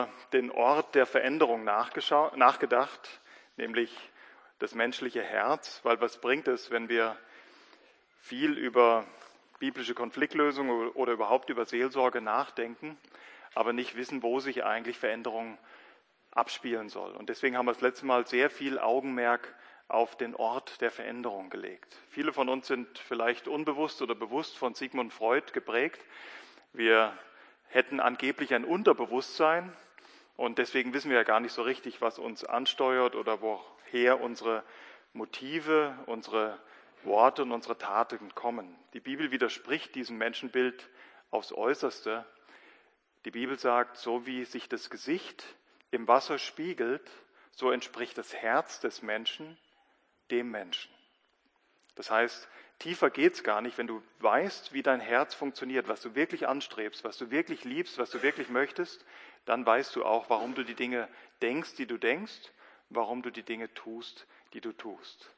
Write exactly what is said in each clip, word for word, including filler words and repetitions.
Den Ort der Veränderung nachgedacht, nämlich das menschliche Herz, weil was bringt es, wenn wir viel über biblische Konfliktlösung oder überhaupt über Seelsorge nachdenken, aber nicht wissen, wo sich eigentlich Veränderung abspielen soll. Und deswegen haben wir das letzte Mal sehr viel Augenmerk auf den Ort der Veränderung gelegt. Viele von uns sind vielleicht unbewusst oder bewusst von Sigmund Freud geprägt. Wir hätten angeblich ein Unterbewusstsein. Und deswegen wissen wir ja gar nicht so richtig, was uns ansteuert oder woher unsere Motive, unsere Worte und unsere Taten kommen. Die Bibel widerspricht diesem Menschenbild aufs Äußerste. Die Bibel sagt, so wie sich das Gesicht im Wasser spiegelt, so entspricht das Herz des Menschen dem Menschen. Das heißt, tiefer geht's gar nicht, wenn du weißt, wie dein Herz funktioniert, was du wirklich anstrebst, was du wirklich liebst, was du wirklich möchtest, dann weißt du auch, warum du die Dinge denkst, die du denkst, warum du die Dinge tust, die du tust.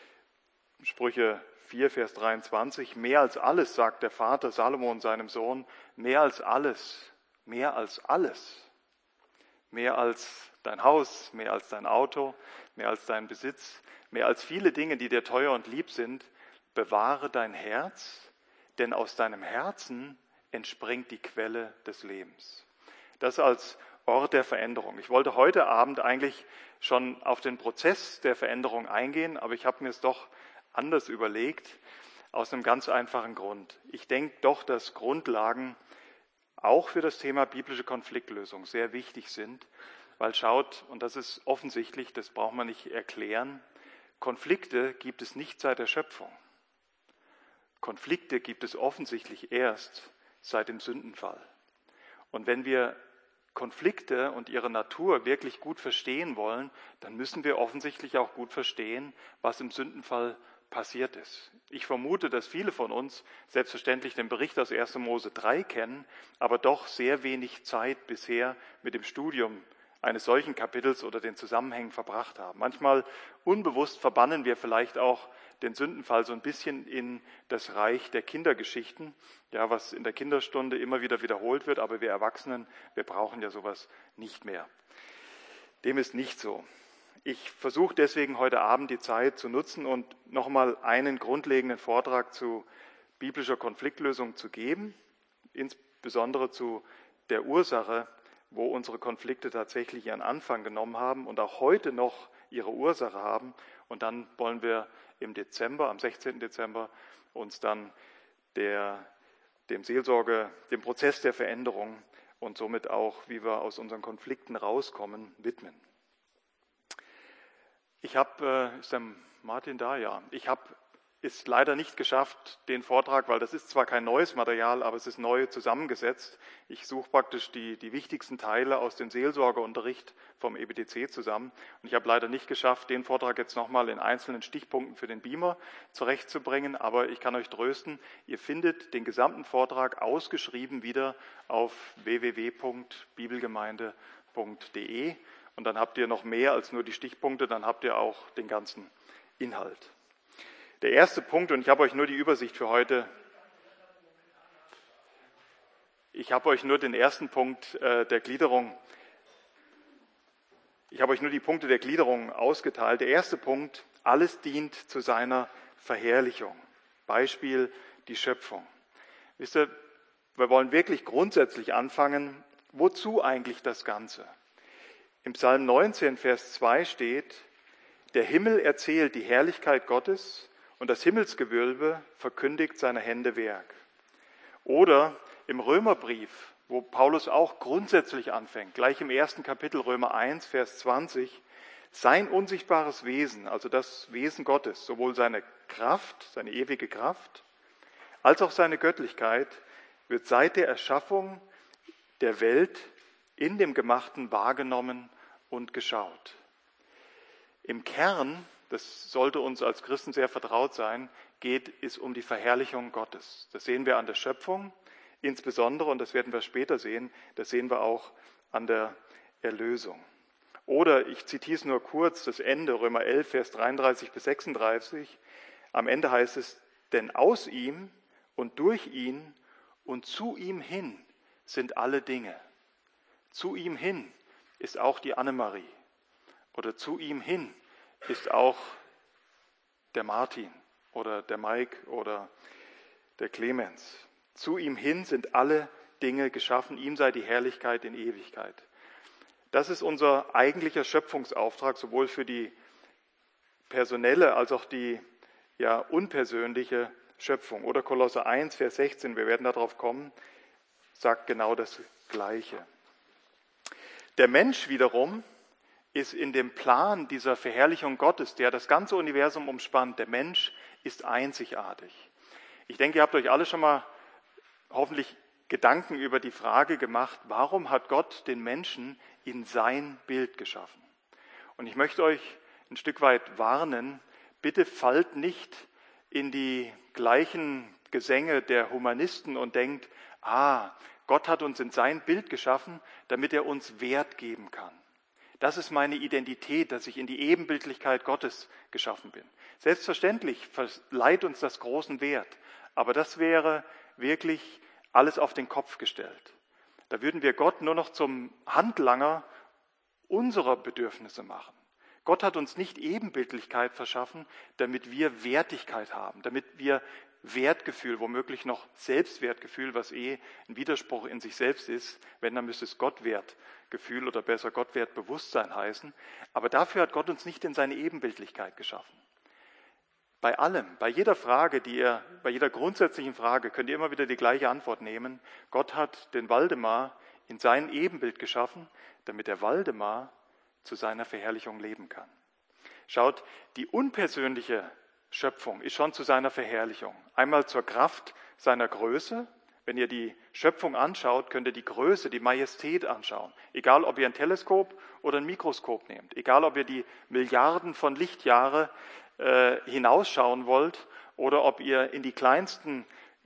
Sprüche vier, Vers dreiundzwanzig, mehr als alles, sagt der Vater Salomon seinem Sohn, mehr als alles, mehr als alles, mehr als dein Haus, mehr als dein Auto, mehr als dein Besitz, mehr als viele Dinge, die dir teuer und lieb sind, bewahre dein Herz, denn aus deinem Herzen entspringt die Quelle des Lebens. Das als Ort der Veränderung. Ich wollte heute Abend eigentlich schon auf den Prozess der Veränderung eingehen, aber ich habe mir es doch anders überlegt, aus einem ganz einfachen Grund. Ich denke doch, dass Grundlagen auch für das Thema biblische Konfliktlösung sehr wichtig sind, weil schaut, und das ist offensichtlich, das braucht man nicht erklären, Konflikte gibt es nicht seit der Schöpfung. Konflikte gibt es offensichtlich erst seit dem Sündenfall. Und wenn wir Konflikte und ihre Natur wirklich gut verstehen wollen, dann müssen wir offensichtlich auch gut verstehen, was im Sündenfall passiert ist. Ich vermute, dass viele von uns selbstverständlich den Bericht aus erster Mose drei kennen, aber doch sehr wenig Zeit bisher mit dem Studium eines solchen Kapitels oder den Zusammenhängen verbracht haben. Manchmal unbewusst verbannen wir vielleicht auch den Sündenfall so ein bisschen in das Reich der Kindergeschichten, ja, was in der Kinderstunde immer wieder wiederholt wird, aber wir Erwachsenen, wir brauchen ja sowas nicht mehr. Dem ist nicht so. Ich versuche deswegen heute Abend die Zeit zu nutzen und nochmal einen grundlegenden Vortrag zu biblischer Konfliktlösung zu geben, insbesondere zu der Ursache, wo unsere Konflikte tatsächlich ihren Anfang genommen haben und auch heute noch ihre Ursache haben. Und dann wollen wir im Dezember, am sechzehnten Dezember, uns dann der, dem Seelsorge, dem Prozess der Veränderung und somit auch, wie wir aus unseren Konflikten rauskommen, widmen. Ich habe, äh, ist der Martin da? Ja. Ich habe es leider nicht geschafft, den Vortrag, weil das ist zwar kein neues Material, aber es ist neu zusammengesetzt. Ich suche praktisch die, die wichtigsten Teile aus dem Seelsorgeunterricht vom E B T C zusammen. Und ich habe leider nicht geschafft, den Vortrag jetzt nochmal in einzelnen Stichpunkten für den Beamer zurechtzubringen. Aber ich kann euch trösten, ihr findet den gesamten Vortrag ausgeschrieben wieder auf w w w punkt bibelgemeinde punkt d e. Und dann habt ihr noch mehr als nur die Stichpunkte, dann habt ihr auch den ganzen Inhalt. Der erste Punkt, und ich habe euch nur die Übersicht für heute, ich habe euch nur den ersten Punkt äh, der Gliederung, ich habe euch nur die Punkte der Gliederung ausgeteilt. Der erste Punkt, alles dient zu seiner Verherrlichung. Beispiel die Schöpfung. Wisst ihr, wir wollen wirklich grundsätzlich anfangen, wozu eigentlich das Ganze? Im Psalm neunzehn, Vers zwei steht, der Himmel erzählt die Herrlichkeit Gottes, und das Himmelsgewölbe verkündigt seine Hände Werk. Oder im Römerbrief, wo Paulus auch grundsätzlich anfängt, gleich im ersten Kapitel Römer eins, Vers zwanzig, sein unsichtbares Wesen, also das Wesen Gottes, sowohl seine Kraft, seine ewige Kraft, als auch seine Göttlichkeit, wird seit der Erschaffung der Welt in dem Gemachten wahrgenommen und geschaut. Im Kern, das sollte uns als Christen sehr vertraut sein, geht es um die Verherrlichung Gottes. Das sehen wir an der Schöpfung insbesondere, und das werden wir später sehen, das sehen wir auch an der Erlösung. Oder, ich zitiere es nur kurz, das Ende, Römer elf, Vers dreiunddreißig bis sechsunddreißig. Am Ende heißt es, denn aus ihm und durch ihn und zu ihm hin sind alle Dinge. Zu ihm hin ist auch die Annemarie. Oder zu ihm hin ist auch der Martin oder der Mike oder der Clemens. Zu ihm hin sind alle Dinge geschaffen, ihm sei die Herrlichkeit in Ewigkeit. Das ist unser eigentlicher Schöpfungsauftrag, sowohl für die personelle als auch die ja, unpersönliche Schöpfung. Oder Kolosser eins, Vers sechzehn, wir werden darauf kommen, sagt genau das Gleiche. Der Mensch wiederum ist in dem Plan dieser Verherrlichung Gottes, der das ganze Universum umspannt. Der Mensch ist einzigartig. Ich denke, ihr habt euch alle schon mal hoffentlich Gedanken über die Frage gemacht, warum hat Gott den Menschen in sein Bild geschaffen? Und ich möchte euch ein Stück weit warnen, bitte fallt nicht in die gleichen Gesänge der Humanisten und denkt, ah, Gott hat uns in sein Bild geschaffen, damit er uns Wert geben kann. Das ist meine Identität, dass ich in die Ebenbildlichkeit Gottes geschaffen bin. Selbstverständlich verleiht uns das großen Wert, aber das wäre wirklich alles auf den Kopf gestellt. Da würden wir Gott nur noch zum Handlanger unserer Bedürfnisse machen. Gott hat uns nicht Ebenbildlichkeit verschaffen, damit wir Wertigkeit haben, damit wir Wertgefühl, womöglich noch Selbstwertgefühl, was eh ein Widerspruch in sich selbst ist, wenn, dann müsste es Gottwertgefühl oder besser Gottwertbewusstsein heißen. Aber dafür hat Gott uns nicht in seine Ebenbildlichkeit geschaffen. Bei allem, bei jeder Frage, die ihr, bei jeder grundsätzlichen Frage könnt ihr immer wieder die gleiche Antwort nehmen. Gott hat den Waldemar in sein Ebenbild geschaffen, damit der Waldemar zu seiner Verherrlichung leben kann. Schaut, die unpersönliche Schöpfung ist schon zu seiner Verherrlichung. Einmal zur Kraft seiner Größe. Wenn ihr die Schöpfung anschaut, könnt ihr die Größe, die Majestät anschauen. Egal, ob ihr ein Teleskop oder ein Mikroskop nehmt. Egal, ob ihr die Milliarden von Lichtjahre äh, hinausschauen wollt oder ob ihr in die kleinsten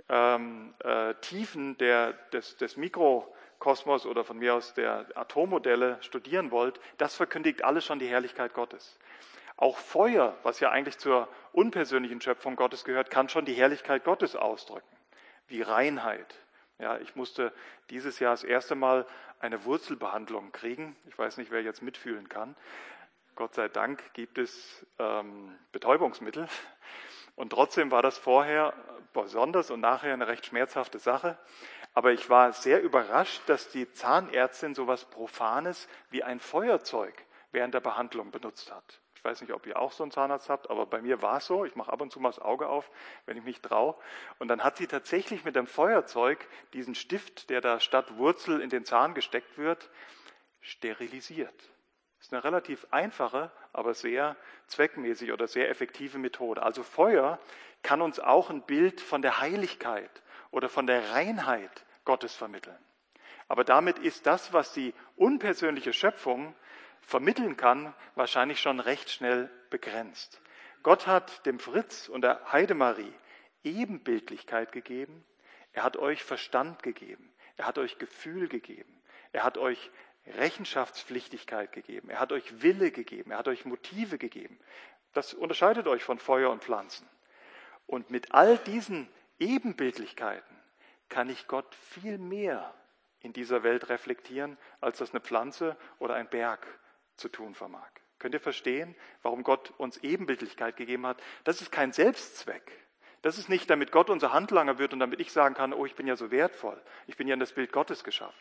ähm, äh, Tiefen der, des, des Mikrokosmos oder von mir aus der Atommodelle studieren wollt. Das verkündigt alles schon die Herrlichkeit Gottes. Auch Feuer, was ja eigentlich zur unpersönlichen Schöpfung Gottes gehört, kann schon die Herrlichkeit Gottes ausdrücken, wie Reinheit. Ja, ich musste dieses Jahr das erste Mal eine Wurzelbehandlung kriegen. Ich weiß nicht, wer jetzt mitfühlen kann. Gott sei Dank gibt es ähm, Betäubungsmittel. Und trotzdem war das vorher besonders und nachher eine recht schmerzhafte Sache. Aber ich war sehr überrascht, dass die Zahnärztin so etwas Profanes wie ein Feuerzeug während der Behandlung benutzt hat. Ich weiß nicht, ob ihr auch so einen Zahnarzt habt, aber bei mir war es so. Ich mache ab und zu mal das Auge auf, wenn ich mich traue. Und dann hat sie tatsächlich mit dem Feuerzeug diesen Stift, der da statt Wurzel in den Zahn gesteckt wird, sterilisiert. Das ist eine relativ einfache, aber sehr zweckmäßige oder sehr effektive Methode. Also Feuer kann uns auch ein Bild von der Heiligkeit oder von der Reinheit Gottes vermitteln. Aber damit ist das, was die unpersönliche Schöpfung vermitteln kann, wahrscheinlich schon recht schnell begrenzt. Gott hat dem Fritz und der Heidemarie Ebenbildlichkeit gegeben. Er hat euch Verstand gegeben. Er hat euch Gefühl gegeben. Er hat euch Rechenschaftspflichtigkeit gegeben. Er hat euch Wille gegeben. Er hat euch Motive gegeben. Das unterscheidet euch von Feuer und Pflanzen. Und mit all diesen Ebenbildlichkeiten kann ich Gott viel mehr in dieser Welt reflektieren, als das eine Pflanze oder ein Berg zu tun vermag. Könnt ihr verstehen, warum Gott uns Ebenbildlichkeit gegeben hat? Das ist kein Selbstzweck. Das ist nicht, damit Gott unser Handlanger wird und damit ich sagen kann, oh, ich bin ja so wertvoll. Ich bin ja in das Bild Gottes geschaffen.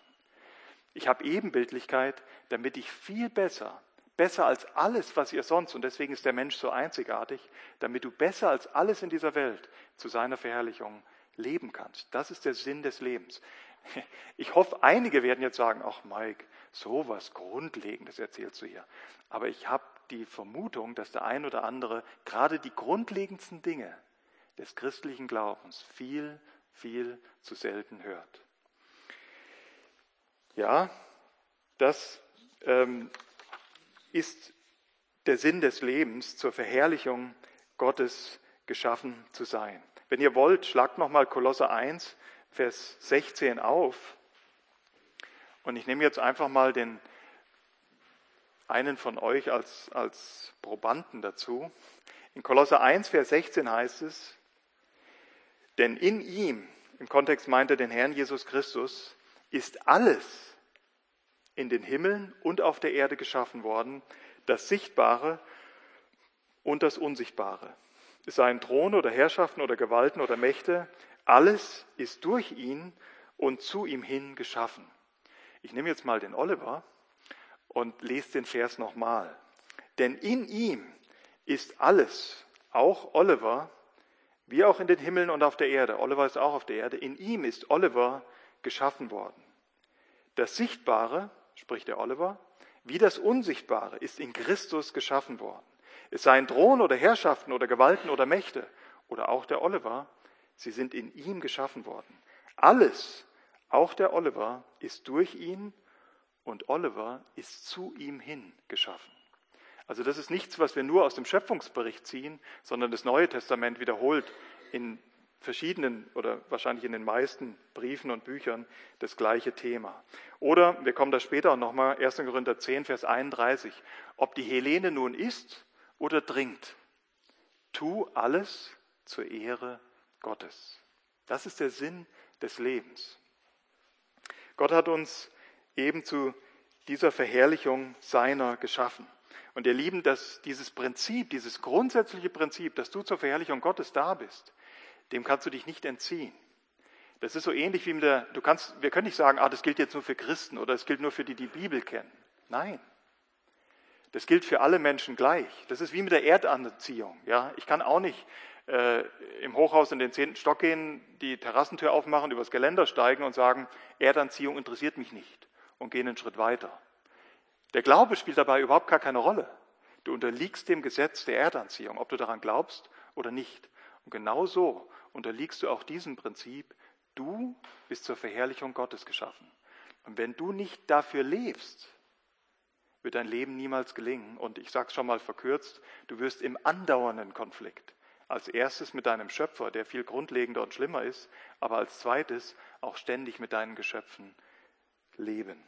Ich habe Ebenbildlichkeit, damit ich viel besser, besser als alles, was ihr sonst, und deswegen ist der Mensch so einzigartig, damit du besser als alles in dieser Welt zu seiner Verherrlichung leben kannst. Das ist der Sinn des Lebens. Ich hoffe, einige werden jetzt sagen, ach Mike, so was Grundlegendes erzählst du hier. Aber ich habe die Vermutung, dass der ein oder andere gerade die grundlegendsten Dinge des christlichen Glaubens viel, viel zu selten hört. Ja, das ähm, ist der Sinn des Lebens, zur Verherrlichung Gottes geschaffen zu sein. Wenn ihr wollt, schlagt nochmal Kolosser eins, Vers sechzehn auf. Und ich nehme jetzt einfach mal den einen von euch als, als Probanden dazu. In Kolosser eins, Vers sechzehn heißt es, denn in ihm, im Kontext meint er den Herrn Jesus Christus, ist alles, in den Himmeln und auf der Erde geschaffen worden, das Sichtbare und das Unsichtbare. Es seien Throne oder Herrschaften oder Gewalten oder Mächte, alles ist durch ihn und zu ihm hin geschaffen. Ich nehme jetzt mal den Oliver und lese den Vers nochmal. Denn in ihm ist alles, auch Oliver, wie auch in den Himmeln und auf der Erde. Oliver ist auch auf der Erde. In ihm ist Oliver geschaffen worden. Das Sichtbare, spricht der Oliver, wie das Unsichtbare ist in Christus geschaffen worden. Es seien Thron oder Herrschaften oder Gewalten oder Mächte oder auch der Oliver, sie sind in ihm geschaffen worden. Alles, auch der Oliver, ist durch ihn und Oliver ist zu ihm hin geschaffen. Also das ist nichts, was wir nur aus dem Schöpfungsbericht ziehen, sondern das Neue Testament wiederholt in verschiedenen oder wahrscheinlich in den meisten Briefen und Büchern das gleiche Thema. Oder, wir kommen da später auch nochmal, erster Korinther zehn, Vers einunddreißig, ob die Hellene nun isst oder trinkt, tu alles zur Ehre Gottes. Das ist der Sinn des Lebens. Gott hat uns eben zu dieser Verherrlichung seiner geschaffen. Und ihr Lieben, dass dieses Prinzip, dieses grundsätzliche Prinzip, dass du zur Verherrlichung Gottes da bist, dem kannst du dich nicht entziehen. Das ist so ähnlich wie mit der, du kannst, wir können nicht sagen, ah, das gilt jetzt nur für Christen oder es gilt nur für die, die die Bibel kennen. Nein. Das gilt für alle Menschen gleich. Das ist wie mit der Erdanziehung. Ja? Ich kann auch nicht äh, im Hochhaus in den zehnten Stock gehen, die Terrassentür aufmachen, übers Geländer steigen und sagen, Erdanziehung interessiert mich nicht und gehen einen Schritt weiter. Der Glaube spielt dabei überhaupt gar keine Rolle. Du unterliegst dem Gesetz der Erdanziehung, ob du daran glaubst oder nicht. Und genau so unterliegst du auch diesem Prinzip, du bist zur Verherrlichung Gottes geschaffen. Und wenn du nicht dafür lebst, wird dein Leben niemals gelingen. Und ich sage es schon mal verkürzt, du wirst im andauernden Konflikt. Als erstes mit deinem Schöpfer, der viel grundlegender und schlimmer ist, aber als zweites auch ständig mit deinen Geschöpfen leben.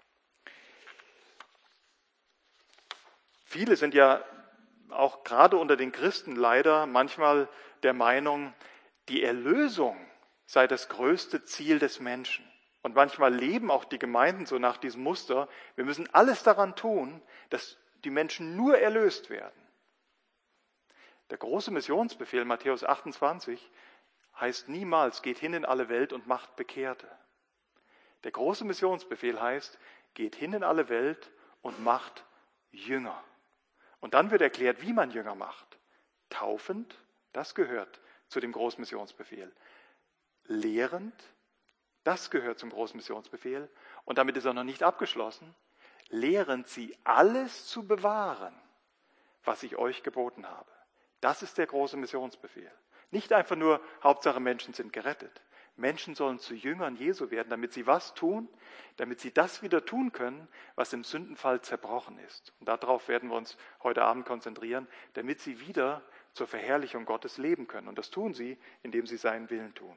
Viele sind ja auch gerade unter den Christen leider manchmal der Meinung, die Erlösung sei das größte Ziel des Menschen. Und manchmal leben auch die Gemeinden so nach diesem Muster, wir müssen alles daran tun, dass die Menschen nur erlöst werden. Der große Missionsbefehl, Matthäus achtundzwanzig, heißt niemals, geht hin in alle Welt und macht Bekehrte. Der große Missionsbefehl heißt, geht hin in alle Welt und macht Jünger. Und dann wird erklärt, wie man Jünger macht. Taufend, das gehört zu dem großen Missionsbefehl. Lehrend, das gehört zum großen Missionsbefehl. Und damit ist er noch nicht abgeschlossen. Lehrend sie alles zu bewahren, was ich euch geboten habe. Das ist der große Missionsbefehl. Nicht einfach nur, Hauptsache Menschen sind gerettet. Menschen sollen zu Jüngern Jesu werden, damit sie was tun? Damit sie das wieder tun können, was im Sündenfall zerbrochen ist. Und darauf werden wir uns heute Abend konzentrieren, damit sie wieder zur Verherrlichung Gottes leben können. Und das tun sie, indem sie seinen Willen tun.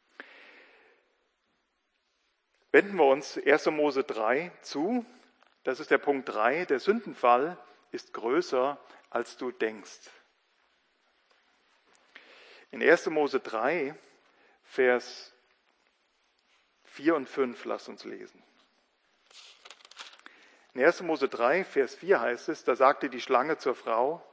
Wenden wir uns erster Mose drei zu. Das ist der Punkt drei. Der Sündenfall ist größer, als du denkst. In erster Mose drei, Vers vier und fünf, lasst uns lesen. In erster Mose drei, Vers vier heißt es, da sagte die Schlange zur Frau,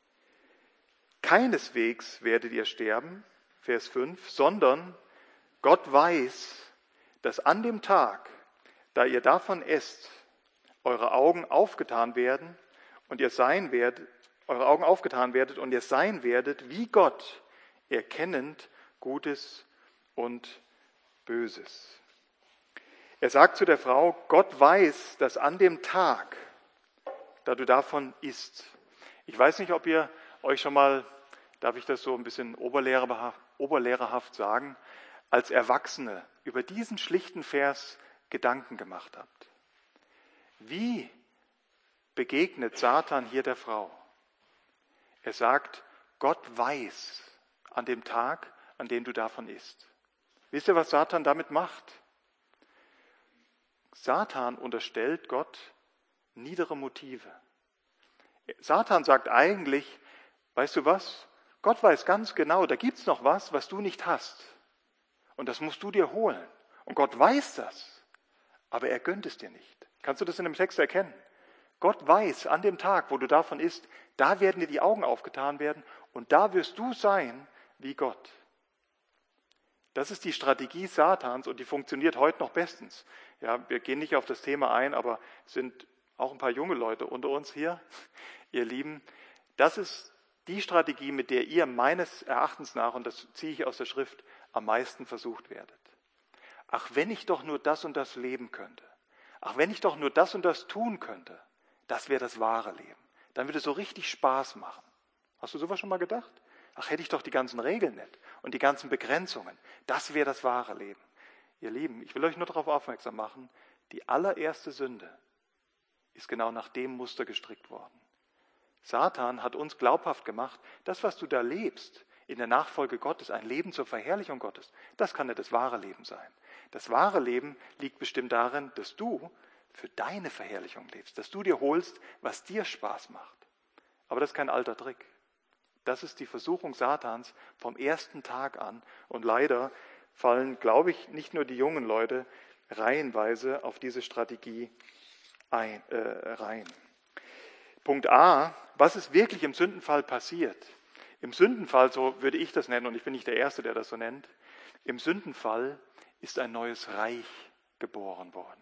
keineswegs werdet ihr sterben, Vers fünf, sondern Gott weiß, dass an dem Tag, da ihr davon esst, eure Augen aufgetan werden und ihr sein werdet, eure Augen aufgetan werdet und ihr sein werdet wie Gott, erkennend Gutes und Böses. Er sagt zu der Frau, Gott weiß, dass an dem Tag, da du davon isst. Ich weiß nicht, ob ihr euch schon mal, darf ich das so ein bisschen oberlehrerhaft, oberlehrerhaft sagen, als Erwachsene über diesen schlichten Vers Gedanken gemacht habt. Wie begegnet Satan hier der Frau? Er sagt, Gott weiß an dem Tag, an dem du davon isst. Wisst ihr, was Satan damit macht? Satan unterstellt Gott niedere Motive. Satan sagt eigentlich, weißt du was? Gott weiß ganz genau, da gibt's noch was, was du nicht hast. Und das musst du dir holen. Und Gott weiß das, aber er gönnt es dir nicht. Kannst du das in dem Text erkennen? Gott weiß, an dem Tag, wo du davon isst, da werden dir die Augen aufgetan werden und da wirst du sein wie Gott. Das ist die Strategie Satans und die funktioniert heute noch bestens. Ja, wir gehen nicht auf das Thema ein, aber es sind auch ein paar junge Leute unter uns hier. Ihr Lieben, das ist die Strategie, mit der ihr meines Erachtens nach, und das ziehe ich aus der Schrift, am meisten versucht werdet. Ach, wenn ich doch nur das und das leben könnte. Ach, wenn ich doch nur das und das tun könnte. Das wäre das wahre Leben. Dann würde es so richtig Spaß machen. Hast du sowas schon mal gedacht? Ach, hätte ich doch die ganzen Regeln nicht und die ganzen Begrenzungen. Das wäre das wahre Leben. Ihr Lieben, ich will euch nur darauf aufmerksam machen, die allererste Sünde ist genau nach dem Muster gestrickt worden. Satan hat uns glaubhaft gemacht, das, was du da lebst, in der Nachfolge Gottes, ein Leben zur Verherrlichung Gottes, das kann nicht das wahre Leben sein. Das wahre Leben liegt bestimmt darin, dass du für deine Verherrlichung lebst, dass du dir holst, was dir Spaß macht. Aber das ist kein alter Trick. Das ist die Versuchung Satans vom ersten Tag an. Und leider fallen, glaube ich, nicht nur die jungen Leute reihenweise auf diese Strategie ein, äh, rein. Punkt A, was ist wirklich im Sündenfall passiert? Im Sündenfall, so würde ich das nennen, und ich bin nicht der Erste, der das so nennt, im Sündenfall ist ein neues Reich geboren worden.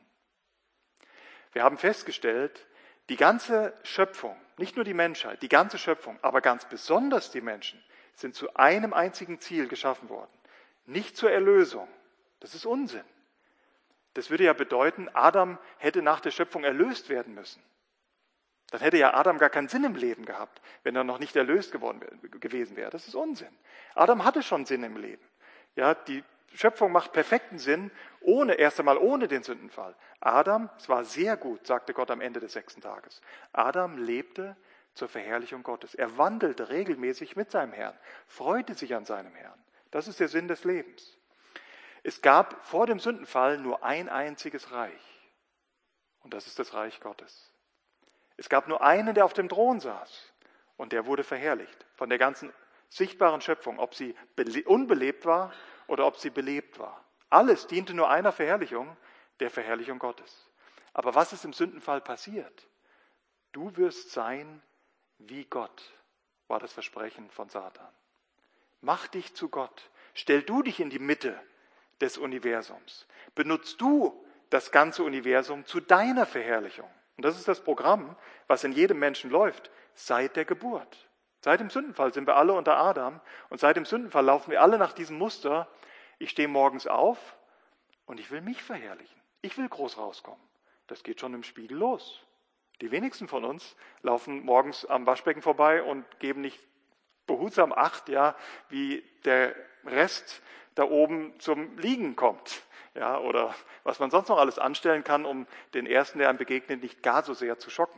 Wir haben festgestellt, die ganze Schöpfung, nicht nur die Menschheit, die ganze Schöpfung, aber ganz besonders die Menschen, sind zu einem einzigen Ziel geschaffen worden. Nicht zur Erlösung. Das ist Unsinn. Das würde ja bedeuten, Adam hätte nach der Schöpfung erlöst werden müssen. Dann hätte ja Adam gar keinen Sinn im Leben gehabt, wenn er noch nicht erlöst geworden gewesen wäre. Das ist Unsinn. Adam hatte schon Sinn im Leben. Ja, die Schöpfung macht perfekten Sinn, ohne, erst einmal ohne den Sündenfall. Adam, es war sehr gut, sagte Gott am Ende des sechsten Tages. Adam lebte zur Verherrlichung Gottes. Er wandelte regelmäßig mit seinem Herrn, freute sich an seinem Herrn. Das ist der Sinn des Lebens. Es gab vor dem Sündenfall nur ein einziges Reich. Und das ist das Reich Gottes. Es gab nur einen, der auf dem Thron saß. Und der wurde verherrlicht von der ganzen sichtbaren Schöpfung, ob sie unbelebt war oder ob sie belebt war. Alles diente nur einer Verherrlichung, der Verherrlichung Gottes. Aber was ist im Sündenfall passiert? Du wirst sein wie Gott, war das Versprechen von Satan. Mach dich zu Gott. Stell du dich in die Mitte des Universums. Benutzt du das ganze Universum zu deiner Verherrlichung. Und das ist das Programm, was in jedem Menschen läuft, seit der Geburt. Seit dem Sündenfall sind wir alle unter Adam und seit dem Sündenfall laufen wir alle nach diesem Muster. Ich stehe morgens auf und ich will mich verherrlichen. Ich will groß rauskommen. Das geht schon im Spiegel los. Die wenigsten von uns laufen morgens am Waschbecken vorbei und geben nicht behutsam Acht, ja, wie der Rest da oben zum Liegen kommt. Ja, oder was man sonst noch alles anstellen kann, um den Ersten, der einem begegnet, nicht gar so sehr zu schocken.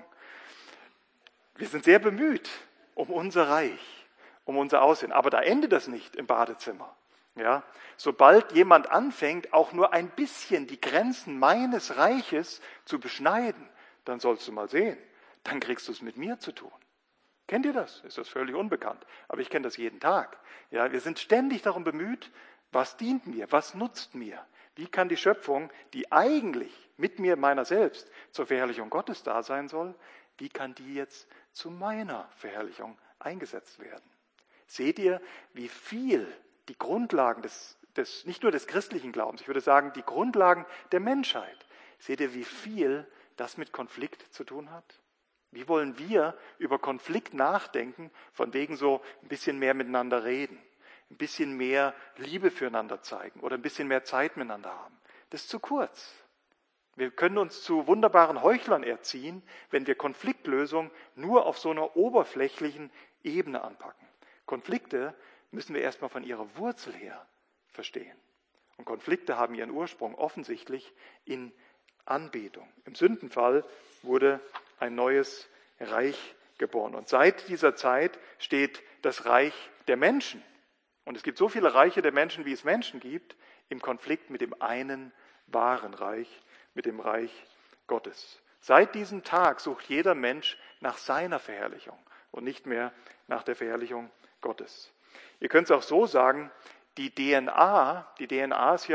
Wir sind sehr bemüht um unser Reich, um unser Aussehen. Aber da endet das nicht im Badezimmer. Ja, sobald jemand anfängt, auch nur ein bisschen die Grenzen meines Reiches zu beschneiden, dann sollst du mal sehen, dann kriegst du es mit mir zu tun. Kennt ihr das? Ist das völlig unbekannt? Aber ich kenne das jeden Tag. Ja, wir sind ständig darum bemüht, was dient mir, was nutzt mir? Wie kann die Schöpfung, die eigentlich mit mir, meiner selbst, zur Verherrlichung Gottes da sein soll, wie kann die jetzt zu meiner Verherrlichung eingesetzt werden? Seht ihr, wie viel die Grundlagen des, des, nicht nur des christlichen Glaubens, ich würde sagen, die Grundlagen der Menschheit, seht ihr, wie viel das mit Konflikt zu tun hat? Wie wollen wir über Konflikt nachdenken, von wegen so ein bisschen mehr miteinander reden, ein bisschen mehr Liebe füreinander zeigen oder ein bisschen mehr Zeit miteinander haben? Das ist zu kurz. Wir können uns zu wunderbaren Heuchlern erziehen, wenn wir Konfliktlösung nur auf so einer oberflächlichen Ebene anpacken. Konflikte müssen wir erstmal von ihrer Wurzel her verstehen. Und Konflikte haben ihren Ursprung offensichtlich in Anbetung. Im Sündenfall wurde ein neues Reich geboren. Und seit dieser Zeit steht das Reich der Menschen. Und es gibt so viele Reiche der Menschen, wie es Menschen gibt, im Konflikt mit dem einen wahren Reich, mit dem Reich Gottes. Seit diesem Tag sucht jeder Mensch nach seiner Verherrlichung und nicht mehr nach der Verherrlichung Gottes. Ihr könnt es auch so sagen, die D N A, die D N A ist ja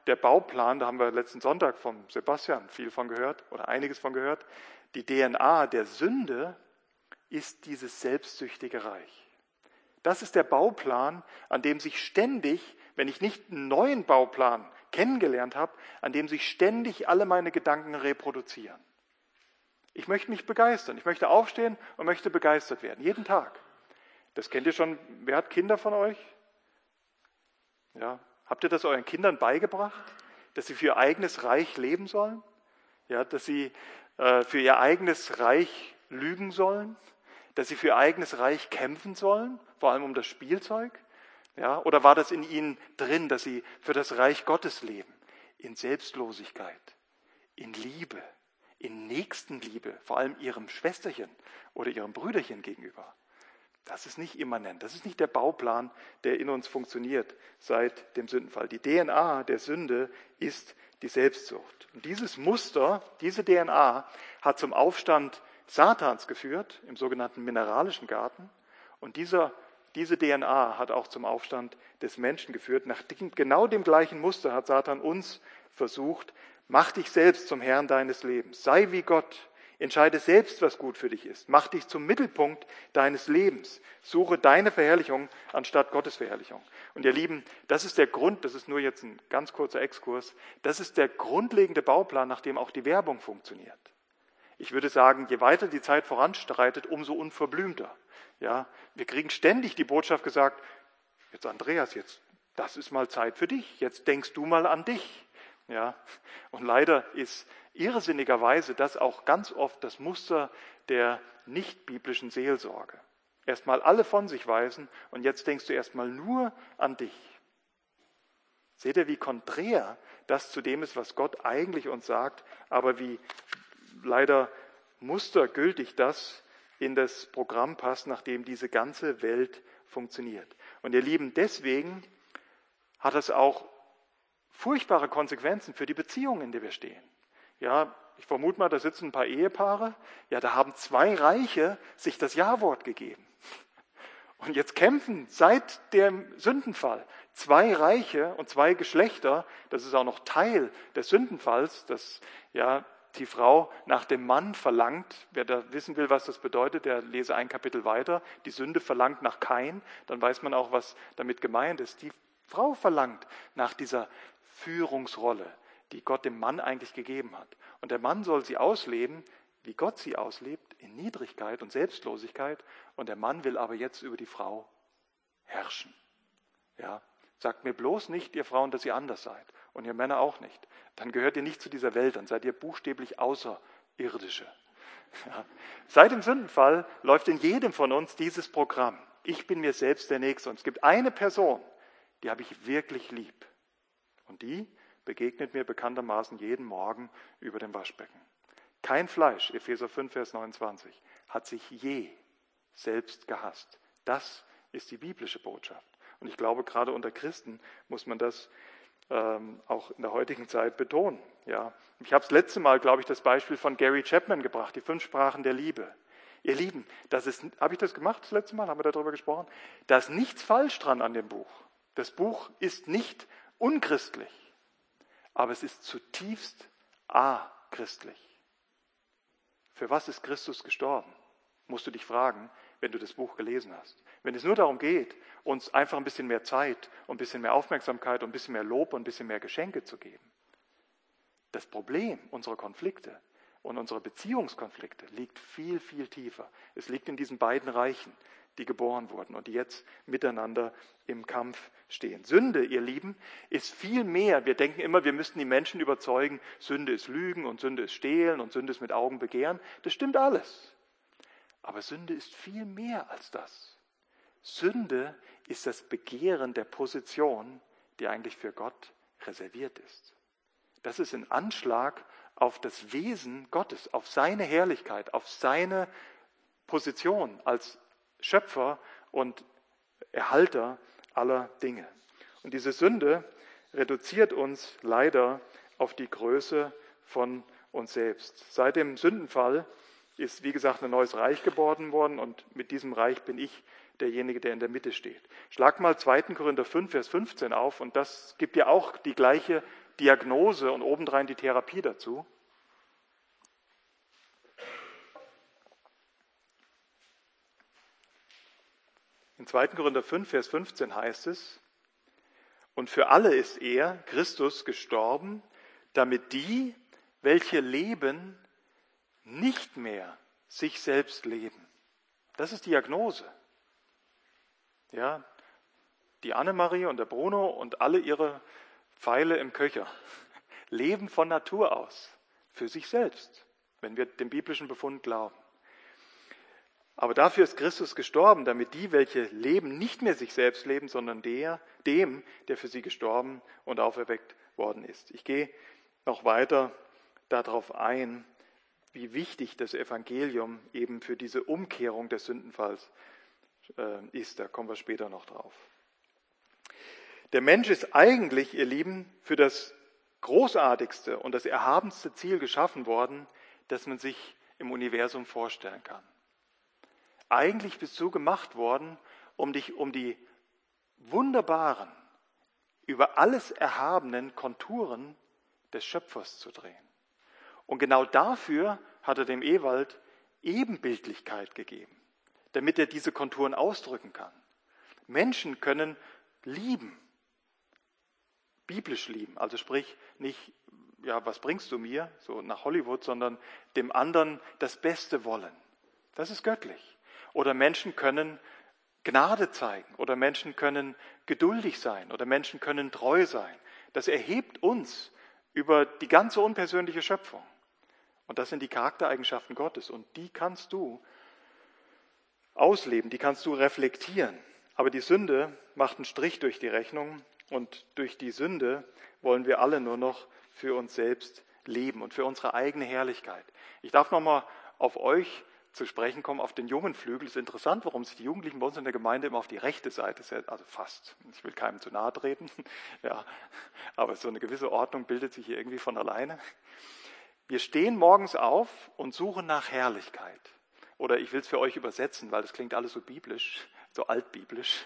der Bauplan, da haben wir letzten Sonntag vom Sebastian viel von gehört oder einiges von gehört, die D N A der Sünde ist dieses selbstsüchtige Reich. Das ist der Bauplan, an dem sich ständig, wenn ich nicht einen neuen Bauplan kennengelernt habe, an dem sich ständig alle meine Gedanken reproduzieren. Ich möchte mich begeistern. Ich möchte aufstehen und möchte begeistert werden. Jeden Tag. Das kennt ihr schon. Wer hat Kinder von euch? Ja. Habt ihr das euren Kindern beigebracht? Dass sie für ihr eigenes Reich leben sollen? Ja, dass sie äh, für ihr eigenes Reich lügen sollen? Dass sie für ihr eigenes Reich kämpfen sollen? Vor allem um das Spielzeug? Ja, oder war das in ihnen drin, dass sie für das Reich Gottes leben? In Selbstlosigkeit, in Liebe, in Nächstenliebe, vor allem ihrem Schwesterchen oder ihrem Brüderchen gegenüber. Das ist nicht immanent, das ist nicht der Bauplan, der in uns funktioniert seit dem Sündenfall. Die D N A der Sünde ist die Selbstsucht. Und dieses Muster, diese D N A hat zum Aufstand Satans geführt, im sogenannten mineralischen Garten. Und dieser, diese D N A hat auch zum Aufstand des Menschen geführt. Nach genau dem gleichen Muster hat Satan uns versucht: Mach dich selbst zum Herrn deines Lebens. Sei wie Gott. Entscheide selbst, was gut für dich ist. Mach dich zum Mittelpunkt deines Lebens. Suche deine Verherrlichung anstatt Gottes Verherrlichung. Und ihr Lieben, das ist der Grund, das ist nur jetzt ein ganz kurzer Exkurs, das ist der grundlegende Bauplan, nach dem auch die Werbung funktioniert. Ich würde sagen, je weiter die Zeit voranschreitet, umso unverblümter. Ja, wir kriegen ständig die Botschaft gesagt: Jetzt Andreas, jetzt, das ist mal Zeit für dich. Jetzt denkst du mal an dich. Ja, und leider ist irrsinnigerweise das auch ganz oft das Muster der nicht-biblischen Seelsorge. Erstmal alle von sich weisen und jetzt denkst du erstmal nur an dich. Seht ihr, wie konträr das zu dem ist, was Gott eigentlich uns sagt, aber wie leider mustergültig das in das Programm passt, nach dem diese ganze Welt funktioniert. Und ihr Lieben, deswegen hat es auch furchtbare Konsequenzen für die Beziehungen, in der wir stehen. Ja, ich vermute mal, da sitzen ein paar Ehepaare, ja, da haben zwei Reiche sich das Ja-Wort gegeben. Und jetzt kämpfen seit dem Sündenfall zwei Reiche und zwei Geschlechter, das ist auch noch Teil des Sündenfalls, dass ja die Frau nach dem Mann verlangt. Wer da wissen will, was das bedeutet, der lese ein Kapitel weiter. Die Sünde verlangt nach Kain, dann weiß man auch, was damit gemeint ist. Die Frau verlangt nach dieser Führungsrolle, die Gott dem Mann eigentlich gegeben hat. Und der Mann soll sie ausleben, wie Gott sie auslebt, in Niedrigkeit und Selbstlosigkeit. Und der Mann will aber jetzt über die Frau herrschen. Ja, sagt mir bloß nicht, ihr Frauen, dass ihr anders seid. Und ihr Männer auch nicht. Dann gehört ihr nicht zu dieser Welt, dann seid ihr buchstäblich Außerirdische. Ja. Seit dem Sündenfall läuft in jedem von uns dieses Programm. Ich bin mir selbst der Nächste. Und es gibt eine Person, die habe ich wirklich lieb. Und die begegnet mir bekanntermaßen jeden Morgen über dem Waschbecken. Kein Fleisch, Epheser fünf, Vers neunundzwanzig, hat sich je selbst gehasst. Das ist die biblische Botschaft. Und ich glaube, gerade unter Christen muss man das ähm, auch in der heutigen Zeit betonen. Ja. Ich habe das letzte Mal, glaube ich, das Beispiel von Gary Chapman gebracht, die fünf Sprachen der Liebe. Ihr Lieben, das ist, habe ich das gemacht das letzte Mal? Haben wir darüber gesprochen? Da ist nichts falsch dran an dem Buch. Das Buch ist nicht unchristlich, aber es ist zutiefst achristlich. Für was ist Christus gestorben? Musst du dich fragen, wenn du das Buch gelesen hast. Wenn es nur darum geht, uns einfach ein bisschen mehr Zeit und ein bisschen mehr Aufmerksamkeit und ein bisschen mehr Lob und ein bisschen mehr Geschenke zu geben. Das Problem unserer Konflikte und unserer Beziehungskonflikte liegt viel, viel tiefer. Es liegt in diesen beiden Reichen, die geboren wurden und die jetzt miteinander im Kampf stehen. Sünde, ihr Lieben, ist viel mehr. Wir denken immer, wir müssten die Menschen überzeugen, Sünde ist Lügen und Sünde ist Stehlen und Sünde ist mit Augen begehren. Das stimmt alles. Aber Sünde ist viel mehr als das. Sünde ist das Begehren der Position, die eigentlich für Gott reserviert ist. Das ist ein Anschlag auf das Wesen Gottes, auf seine Herrlichkeit, auf seine Position als Schöpfer und Erhalter aller Dinge. Und diese Sünde reduziert uns leider auf die Größe von uns selbst. Seit dem Sündenfall ist, wie gesagt, ein neues Reich geboren worden und mit diesem Reich bin ich derjenige, der in der Mitte steht. Schlag mal zweiter Korinther fünf, Vers fünfzehn auf und das gibt ja auch die gleiche Diagnose und obendrein die Therapie dazu. In zweiter Korinther fünf, Vers fünfzehn heißt es, und für alle ist er, Christus, gestorben, damit die, welche leben, nicht mehr sich selbst leben. Das ist Diagnose. Ja, die Annemarie und der Bruno und alle ihre Pfeile im Köcher leben von Natur aus für sich selbst, wenn wir dem biblischen Befund glauben. Aber dafür ist Christus gestorben, damit die, welche leben, nicht mehr sich selbst leben, sondern der, dem, der für sie gestorben und auferweckt worden ist. Ich gehe noch weiter darauf ein, wie wichtig das Evangelium eben für diese Umkehrung des Sündenfalls äh, ist. Da kommen wir später noch drauf. Der Mensch ist eigentlich, ihr Lieben, für das großartigste und das erhabenste Ziel geschaffen worden, das man sich im Universum vorstellen kann. Eigentlich bist du gemacht worden, um dich um die wunderbaren, über alles erhabenen Konturen des Schöpfers zu drehen. Und genau dafür hat er dem Ewald Ebenbildlichkeit gegeben, damit er diese Konturen ausdrücken kann. Menschen können lieben, biblisch lieben, also sprich nicht, ja, was bringst du mir, so nach Hollywood, sondern dem anderen das Beste wollen. Das ist göttlich. Oder Menschen können Gnade zeigen oder Menschen können geduldig sein oder Menschen können treu sein. Das erhebt uns über die ganze unpersönliche Schöpfung. Und das sind die Charaktereigenschaften Gottes und die kannst du ausleben, die kannst du reflektieren. Aber die Sünde macht einen Strich durch die Rechnung und durch die Sünde wollen wir alle nur noch für uns selbst leben und für unsere eigene Herrlichkeit. Ich darf nochmal auf euch zu sprechen kommen, auf den jungen Flügel. Es ist interessant, warum sich die Jugendlichen bei uns in der Gemeinde immer auf die rechte Seite setzen, also fast. Ich will keinem zu nahe treten, ja, aber so eine gewisse Ordnung bildet sich hier irgendwie von alleine. Wir stehen morgens auf und suchen nach Herrlichkeit. Oder ich will es für euch übersetzen, weil das klingt alles so biblisch, so altbiblisch.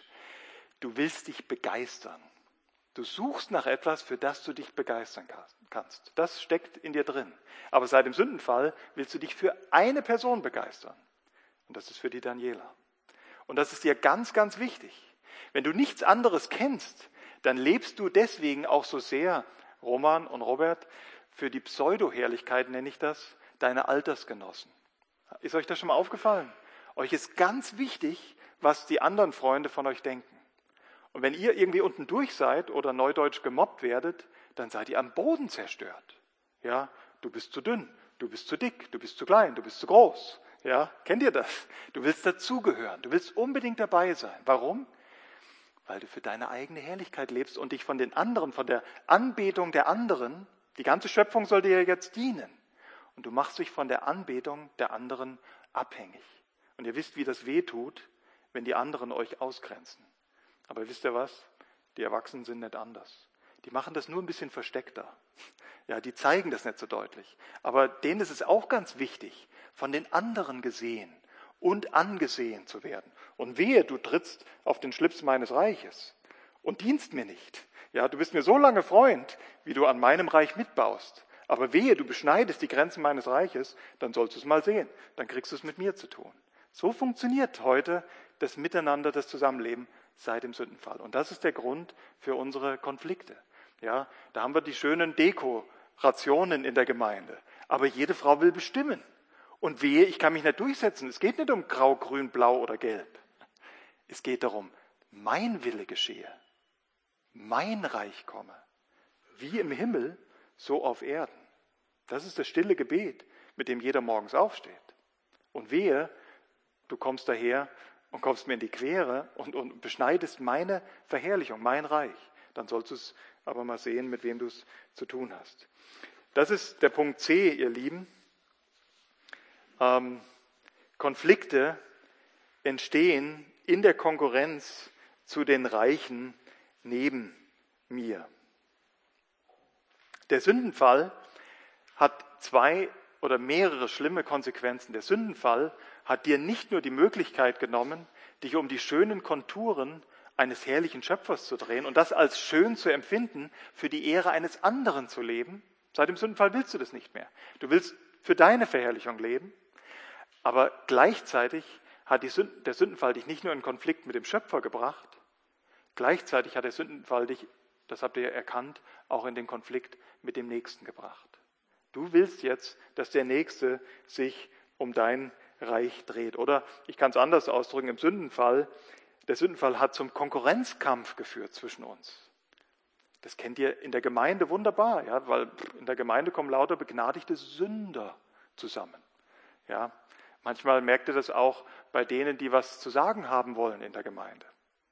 Du willst dich begeistern. Du suchst nach etwas, für das du dich begeistern kannst. Das steckt in dir drin. Aber seit dem Sündenfall willst du dich für eine Person begeistern. Und das ist für die Daniela. Und das ist dir ganz, ganz wichtig. Wenn du nichts anderes kennst, dann lebst du deswegen auch so sehr, Roman und Robert, für die Pseudo-Herrlichkeit nenne ich das, deine Altersgenossen. Ist euch das schon mal aufgefallen? Euch ist ganz wichtig, was die anderen Freunde von euch denken. Und wenn ihr irgendwie unten durch seid oder neudeutsch gemobbt werdet, dann seid ihr am Boden zerstört. Ja, du bist zu dünn, du bist zu dick, du bist zu klein, du bist zu groß. Ja, kennt ihr das? Du willst dazugehören, du willst unbedingt dabei sein. Warum? Weil du für deine eigene Herrlichkeit lebst und dich von den anderen, von der Anbetung der anderen, die ganze Schöpfung soll dir jetzt dienen. Und du machst dich von der Anbetung der anderen abhängig. Und ihr wisst, wie das weh tut, wenn die anderen euch ausgrenzen. Aber wisst ihr was? Die Erwachsenen sind nicht anders. Die machen das nur ein bisschen versteckter. Ja, die zeigen das nicht so deutlich. Aber denen ist es auch ganz wichtig, von den anderen gesehen und angesehen zu werden. Und wehe, du trittst auf den Schlips meines Reiches und dienst mir nicht. Ja, du bist mir so lange Freund, wie du an meinem Reich mitbaust. Aber wehe, du beschneidest die Grenzen meines Reiches, dann sollst du es mal sehen. Dann kriegst du es mit mir zu tun. So funktioniert heute das Miteinander, das Zusammenleben seit dem Sündenfall. Und das ist der Grund für unsere Konflikte. Ja, da haben wir die schönen Dekorationen in der Gemeinde. Aber jede Frau will bestimmen. Und wehe, ich kann mich nicht durchsetzen. Es geht nicht um Grau, Grün, Blau oder Gelb. Es geht darum, mein Wille geschehe. Mein Reich komme. Wie im Himmel, so auf Erden. Das ist das stille Gebet, mit dem jeder morgens aufsteht. Und wehe, du kommst daher und kommst mir in die Quere und, und beschneidest meine Verherrlichung, mein Reich. Dann sollst du es aber mal sehen, mit wem du es zu tun hast. Das ist der Punkt C, ihr Lieben. Ähm, Konflikte entstehen in der Konkurrenz zu den Reichen neben mir. Der Sündenfall hat zwei oder mehrere schlimme Konsequenzen. Der Sündenfall hat dir nicht nur die Möglichkeit genommen, dich um die schönen Konturen eines herrlichen Schöpfers zu drehen und das als schön zu empfinden, für die Ehre eines anderen zu leben. Seit dem Sündenfall willst du das nicht mehr. Du willst für deine Verherrlichung leben, aber gleichzeitig hat die Sünden, der Sündenfall dich nicht nur in Konflikt mit dem Schöpfer gebracht, gleichzeitig hat der Sündenfall dich, das habt ihr ja erkannt, auch in den Konflikt mit dem Nächsten gebracht. Du willst jetzt, dass der Nächste sich um dein Reich dreht. Oder ich kann es anders ausdrücken, im Sündenfall, der Sündenfall hat zum Konkurrenzkampf geführt zwischen uns. Das kennt ihr in der Gemeinde wunderbar, ja, weil in der Gemeinde kommen lauter begnadigte Sünder zusammen. Ja, manchmal merkt ihr das auch bei denen, die was zu sagen haben wollen in der Gemeinde.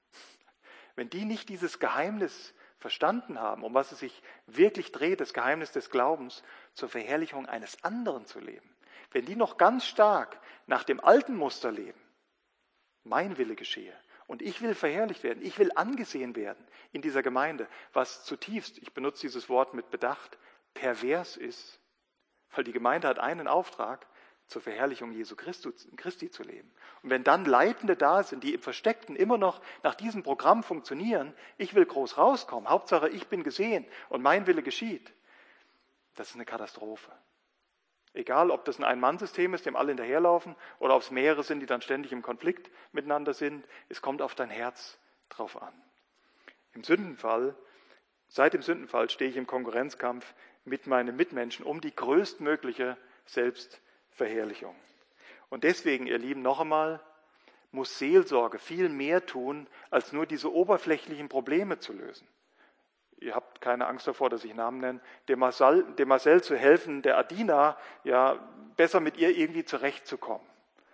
Wenn die nicht dieses Geheimnis verstanden haben, um was es sich wirklich dreht, das Geheimnis des Glaubens, zur Verherrlichung eines anderen zu leben, wenn die noch ganz stark nach dem alten Muster leben, mein Wille geschehe, und ich will verherrlicht werden, ich will angesehen werden in dieser Gemeinde, was zutiefst, ich benutze dieses Wort mit Bedacht, pervers ist, weil die Gemeinde hat einen Auftrag, zur Verherrlichung Jesu Christi zu leben. Und wenn dann Leitende da sind, die im Versteckten immer noch nach diesem Programm funktionieren, ich will groß rauskommen, Hauptsache ich bin gesehen und mein Wille geschieht, das ist eine Katastrophe. Egal, ob das ein Ein-Mann-System ist, dem alle hinterherlaufen, oder ob es mehrere sind, die dann ständig im Konflikt miteinander sind, es kommt auf dein Herz drauf an. Im Sündenfall, seit dem Sündenfall stehe ich im Konkurrenzkampf mit meinen Mitmenschen um die größtmögliche Selbstverherrlichung. Und deswegen, ihr Lieben, noch einmal, muss Seelsorge viel mehr tun, als nur diese oberflächlichen Probleme zu lösen. Ihr habt keine Angst davor, dass ich Namen nenne, dem Marcel, dem Marcel zu helfen, der Adina, ja, besser mit ihr irgendwie zurechtzukommen.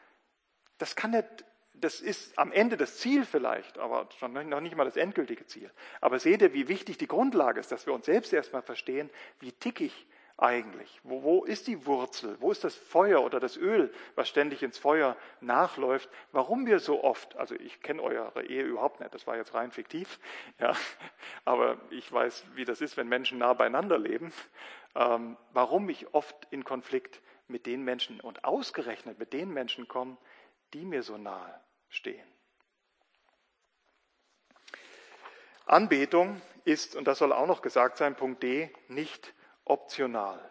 Das kann nicht, das ist am Ende das Ziel vielleicht, aber noch nicht mal das endgültige Ziel. Aber seht ihr, wie wichtig die Grundlage ist, dass wir uns selbst erstmal verstehen, wie tick ich eigentlich? Wo, wo ist die Wurzel? Wo ist das Feuer oder das Öl, was ständig ins Feuer nachläuft? Warum wir so oft, also ich kenne eure Ehe überhaupt nicht, das war jetzt rein fiktiv, ja, aber ich weiß, wie das ist, wenn Menschen nah beieinander leben, ähm, warum ich oft in Konflikt mit den Menschen und ausgerechnet mit den Menschen komme, die mir so nahe stehen. Anbetung ist, und das soll auch noch gesagt sein, Punkt D, nicht optional.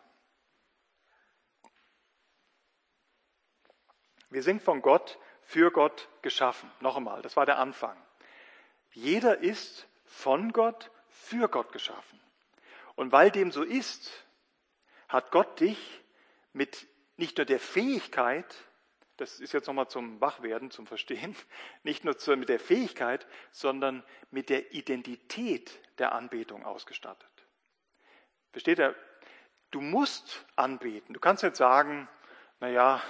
Wir sind von Gott, für Gott geschaffen. Noch einmal, das war der Anfang. Jeder ist von Gott, für Gott geschaffen. Und weil dem so ist, hat Gott dich mit nicht nur der Fähigkeit, das ist jetzt nochmal zum Wachwerden, zum Verstehen, nicht nur mit der Fähigkeit, sondern mit der Identität der Anbetung ausgestattet. Versteht ihr? Du musst anbeten. Du kannst nicht sagen, naja,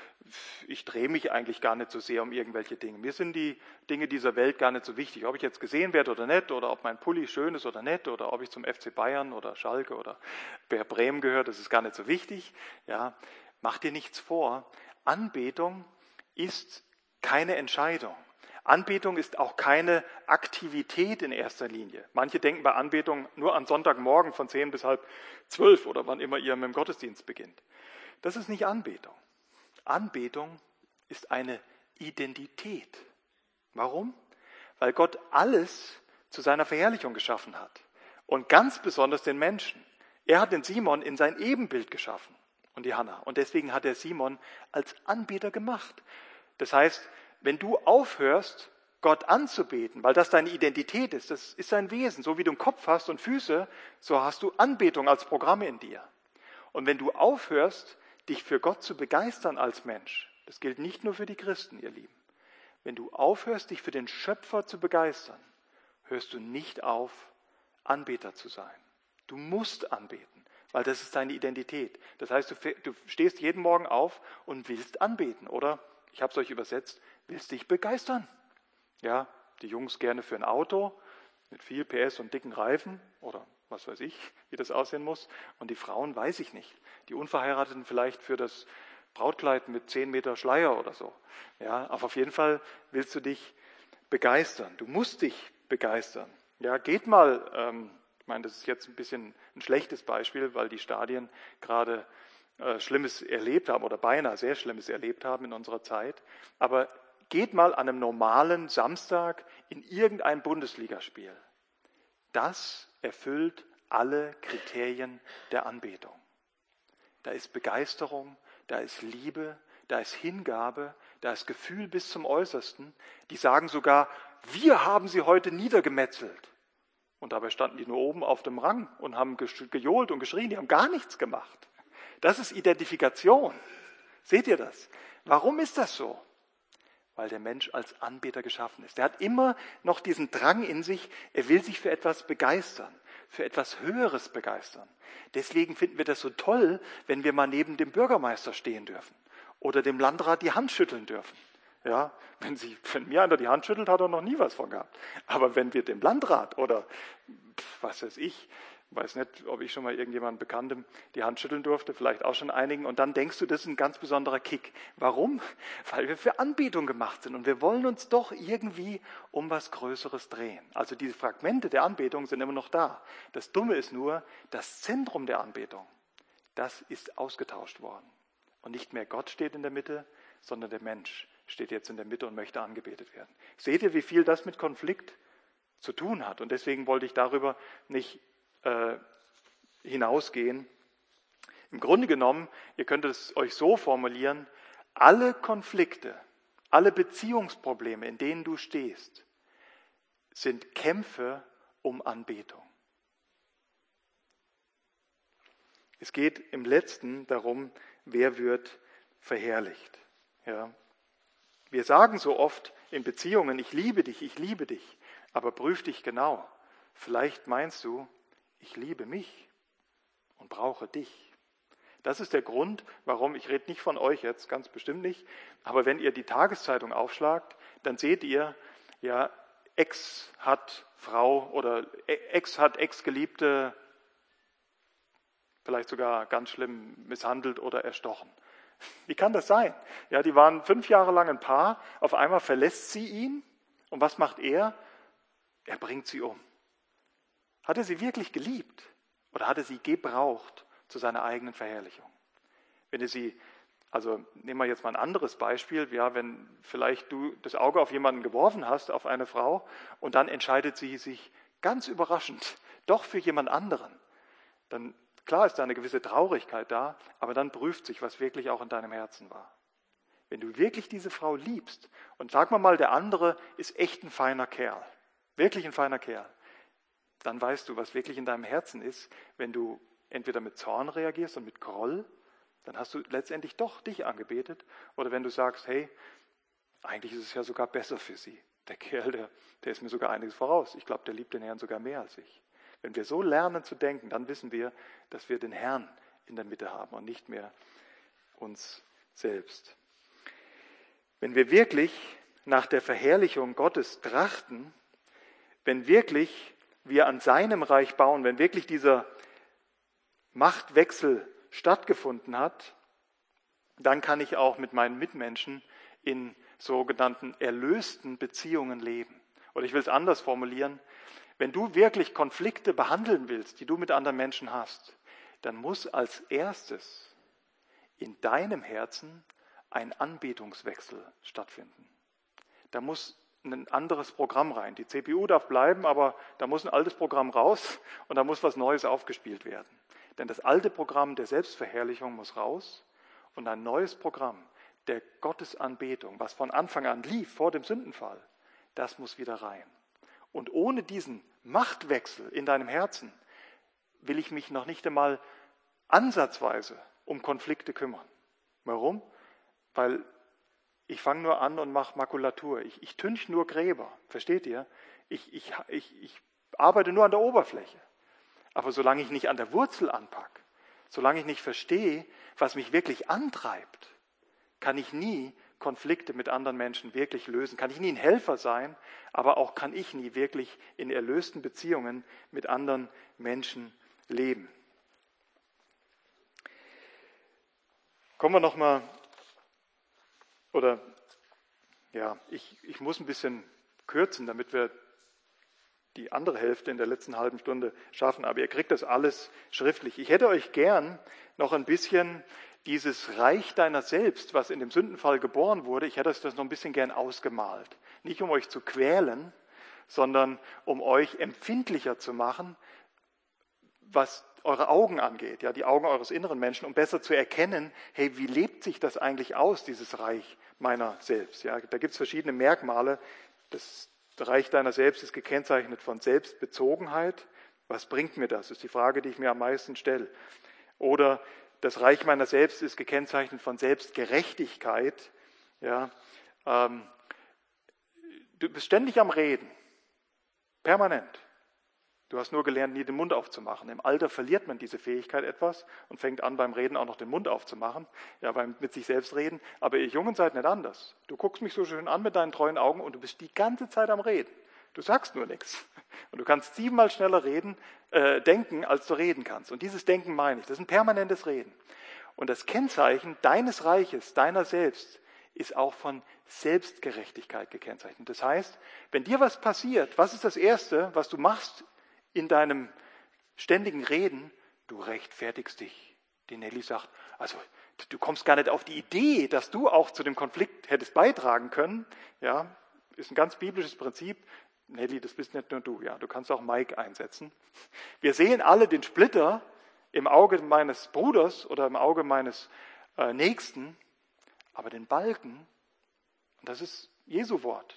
ich drehe mich eigentlich gar nicht so sehr um irgendwelche Dinge. Mir sind die Dinge dieser Welt gar nicht so wichtig. Ob ich jetzt gesehen werde oder nicht, oder ob mein Pulli schön ist oder nicht, oder ob ich zum F C Bayern oder Schalke oder Bremen gehöre, das ist gar nicht so wichtig. Ja, mach dir nichts vor. Anbetung ist keine Entscheidung. Anbetung ist auch keine Aktivität in erster Linie. Manche denken bei Anbetung nur an Sonntagmorgen von zehn bis halb zwölf oder wann immer ihr mit dem Gottesdienst beginnt. Das ist nicht Anbetung. Anbetung ist eine Identität. Warum? Weil Gott alles zu seiner Verherrlichung geschaffen hat. Und ganz besonders den Menschen. Er hat den Simon in sein Ebenbild geschaffen und die Hannah. Und deswegen hat er Simon als Anbeter gemacht. Das heißt, wenn du aufhörst, Gott anzubeten, weil das deine Identität ist, das ist sein Wesen. So wie du einen Kopf hast und Füße, so hast du Anbetung als Programm in dir. Und wenn du aufhörst, dich für Gott zu begeistern als Mensch, das gilt nicht nur für die Christen, ihr Lieben. Wenn du aufhörst, dich für den Schöpfer zu begeistern, hörst du nicht auf, Anbeter zu sein. Du musst anbeten, weil das ist deine Identität. Das heißt, du, du stehst jeden Morgen auf und willst anbeten, oder? Ich habe es euch übersetzt, willst dich begeistern. Ja, die Jungs gerne für ein Auto mit viel P S und dicken Reifen oder was weiß ich, wie das aussehen muss. Und die Frauen weiß ich nicht. Die Unverheirateten vielleicht für das Brautkleid mit zehn Meter Schleier oder so. Ja, aber auf jeden Fall willst du dich begeistern. Du musst dich begeistern. Ja, geht mal, ähm, ich meine, das ist jetzt ein bisschen ein schlechtes Beispiel, weil die Stadien gerade äh, Schlimmes erlebt haben oder beinahe sehr Schlimmes erlebt haben in unserer Zeit. Aber Geht mal an einem normalen Samstag in irgendein Bundesligaspiel. Das erfüllt alle Kriterien der Anbetung. Da ist Begeisterung, da ist Liebe, da ist Hingabe, da ist Gefühl bis zum Äußersten. Die sagen sogar, wir haben sie heute niedergemetzelt. Und dabei standen die nur oben auf dem Rang und haben gejohlt und geschrien, die haben gar nichts gemacht. Das ist Identifikation. Seht ihr das? Warum ist das so? Weil der Mensch als Anbeter geschaffen ist. Der hat immer noch diesen Drang in sich, er will sich für etwas begeistern, für etwas Höheres begeistern. Deswegen finden wir das so toll, wenn wir mal neben dem Bürgermeister stehen dürfen oder dem Landrat die Hand schütteln dürfen. Ja, wenn, sie, wenn mir einer die Hand schüttelt, hat er noch nie was von gehabt. Aber wenn wir dem Landrat oder was weiß ich, weiß nicht, ob ich schon mal irgendjemandem Bekanntem die Hand schütteln durfte, vielleicht auch schon einigen. Und dann denkst du, das ist ein ganz besonderer Kick. Warum? Weil wir für Anbetung gemacht sind und wir wollen uns doch irgendwie um was Größeres drehen. Also diese Fragmente der Anbetung sind immer noch da. Das Dumme ist nur, das Zentrum der Anbetung, das ist ausgetauscht worden. Und nicht mehr Gott steht in der Mitte, sondern der Mensch steht jetzt in der Mitte und möchte angebetet werden. Seht ihr, wie viel das mit Konflikt zu tun hat? Und deswegen wollte ich darüber nicht äh, hinausgehen. Im Grunde genommen, ihr könnt es euch so formulieren, alle Konflikte, alle Beziehungsprobleme, in denen du stehst, sind Kämpfe um Anbetung. Es geht im Letzten darum, wer wird verherrlicht. Ja. Wir sagen so oft in Beziehungen, ich liebe dich, ich liebe dich, aber prüf dich genau. Vielleicht meinst du, ich liebe mich und brauche dich. Das ist der Grund, warum, ich rede nicht von euch jetzt, ganz bestimmt nicht, aber wenn ihr die Tageszeitung aufschlagt, dann seht ihr, ja, Ex hat Frau oder Ex hat Ex-Geliebte vielleicht sogar ganz schlimm misshandelt oder erstochen. Wie kann das sein? Ja, die waren fünf Jahre lang ein Paar, auf einmal verlässt sie ihn und was macht er? Er bringt sie um. Hat er sie wirklich geliebt oder hat er sie gebraucht zu seiner eigenen Verherrlichung? Wenn er sie, also nehmen wir jetzt mal ein anderes Beispiel, ja, wenn vielleicht du das Auge auf jemanden geworfen hast, auf eine Frau, und dann entscheidet sie sich ganz überraschend doch für jemand anderen, dann klar ist da eine gewisse Traurigkeit da, aber dann prüft sich, was wirklich auch in deinem Herzen war. Wenn du wirklich diese Frau liebst, und sag mal mal, der andere ist echt ein feiner Kerl, wirklich ein feiner Kerl, dann weißt du, was wirklich in deinem Herzen ist. Wenn du entweder mit Zorn reagierst und mit Groll, dann hast du letztendlich doch dich angebetet. Oder wenn du sagst, hey, eigentlich ist es ja sogar besser für sie. Der Kerl, der, der ist mir sogar einiges voraus. Ich glaube, der liebt den Herrn sogar mehr als ich. Wenn wir so lernen zu denken, dann wissen wir, dass wir den Herrn in der Mitte haben und nicht mehr uns selbst. Wenn wir wirklich nach der Verherrlichung Gottes trachten, wenn wirklich wir an seinem Reich bauen, wenn wirklich dieser Machtwechsel stattgefunden hat, dann kann ich auch mit meinen Mitmenschen in sogenannten erlösten Beziehungen leben. Oder ich will es anders formulieren, wenn du wirklich Konflikte behandeln willst, die du mit anderen Menschen hast, dann muss als erstes in deinem Herzen ein Anbetungswechsel stattfinden. Da muss ein anderes Programm rein. Die C P U darf bleiben, aber da muss ein altes Programm raus und da muss was Neues aufgespielt werden. Denn das alte Programm der Selbstverherrlichung muss raus und ein neues Programm der Gottesanbetung, was von Anfang an lief, vor dem Sündenfall, das muss wieder rein. Und ohne diesen Machtwechsel in deinem Herzen will ich mich noch nicht einmal ansatzweise um Konflikte kümmern. Warum? Weil ich fange nur an und mache Makulatur. Ich, ich tünch nur Gräber. Versteht ihr? Ich, ich, ich, ich arbeite nur an der Oberfläche. Aber solange ich nicht an der Wurzel anpacke, solange ich nicht verstehe, was mich wirklich antreibt, kann ich nie Konflikte mit anderen Menschen wirklich lösen. Kann ich nie ein Helfer sein, aber auch kann ich nie wirklich in erlösten Beziehungen mit anderen Menschen leben. Kommen wir nochmal, oder ja, ich, ich muss ein bisschen kürzen, damit wir die andere Hälfte in der letzten halben Stunde schaffen, aber ihr kriegt das alles schriftlich. Ich hätte euch gern noch ein bisschen dieses Reich deiner selbst, was in dem Sündenfall geboren wurde, ich hätte euch das noch ein bisschen gern ausgemalt. Nicht um euch zu quälen, sondern um euch empfindlicher zu machen, was eure Augen angeht, ja, die Augen eures inneren Menschen, um besser zu erkennen, hey, wie lebt sich das eigentlich aus, dieses Reich meiner selbst? Ja, da gibt es verschiedene Merkmale. Das Reich deiner selbst ist gekennzeichnet von Selbstbezogenheit. Was bringt mir das? Das ist die Frage, die ich mir am meisten stelle. Oder das Reich meiner selbst ist gekennzeichnet von Selbstgerechtigkeit. Ja, ähm, du bist ständig am Reden, permanent. Du hast nur gelernt, nie den Mund aufzumachen. Im Alter verliert man diese Fähigkeit etwas und fängt an, beim Reden auch noch den Mund aufzumachen, ja, beim mit sich selbst reden. Aber ihr Jungen seid nicht anders. Du guckst mich so schön an mit deinen treuen Augen und du bist die ganze Zeit am Reden. Du sagst nur nichts. Und du kannst siebenmal schneller reden, äh, denken, als du reden kannst. Und dieses Denken meine ich, das ist ein permanentes Reden. Und das Kennzeichen deines Reiches, deiner selbst, ist auch von Selbstgerechtigkeit gekennzeichnet. Das heißt, wenn dir was passiert, was ist das Erste, was du machst in deinem ständigen Reden? Du rechtfertigst dich. Die Nelly sagt, also du kommst gar nicht auf die Idee, dass du auch zu dem Konflikt hättest beitragen können. Ja, ist ein ganz biblisches Prinzip. Nelly, das bist nicht nur du. Ja, du kannst auch Mike einsetzen. Wir sehen alle den Splitter im Auge meines Bruders oder im Auge meines äh, Nächsten, aber den Balken, und das ist Jesu Wort.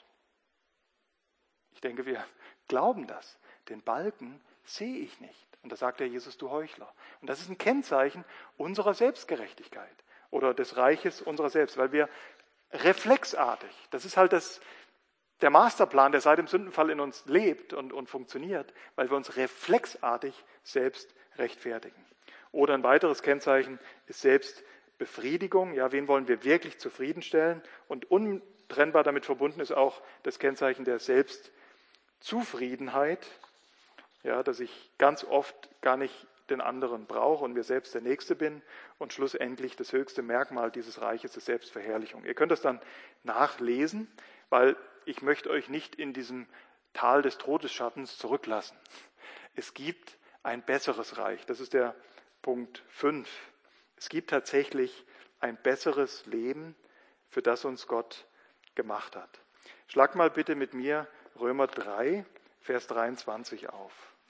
Ich denke, wir glauben das. Den Balken sehe ich nicht. Und da sagt der Jesus, du Heuchler. Und das ist ein Kennzeichen unserer Selbstgerechtigkeit oder des Reiches unserer selbst, weil wir reflexartig, das ist halt das, der Masterplan, der seit dem Sündenfall in uns lebt und, und funktioniert, weil wir uns reflexartig selbst rechtfertigen. Oder ein weiteres Kennzeichen ist Selbstbefriedigung. Ja, wen wollen wir wirklich zufriedenstellen? Und untrennbar damit verbunden ist auch das Kennzeichen der Selbstzufriedenheit. Ja, dass ich ganz oft gar nicht den anderen brauche und mir selbst der Nächste bin. Und schlussendlich das höchste Merkmal dieses Reiches ist Selbstverherrlichung. Ihr könnt das dann nachlesen, weil ich möchte euch nicht in diesem Tal des Todesschattens zurücklassen. Es gibt ein besseres Reich. Das ist der Punkt fünf. Es gibt tatsächlich ein besseres Leben, für das uns Gott gemacht hat. Schlag mal bitte mit mir Römer drei, Vers dreiundzwanzig auf.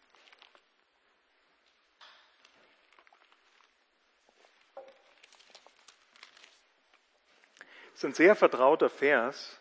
Das ist ein sehr vertrauter Vers.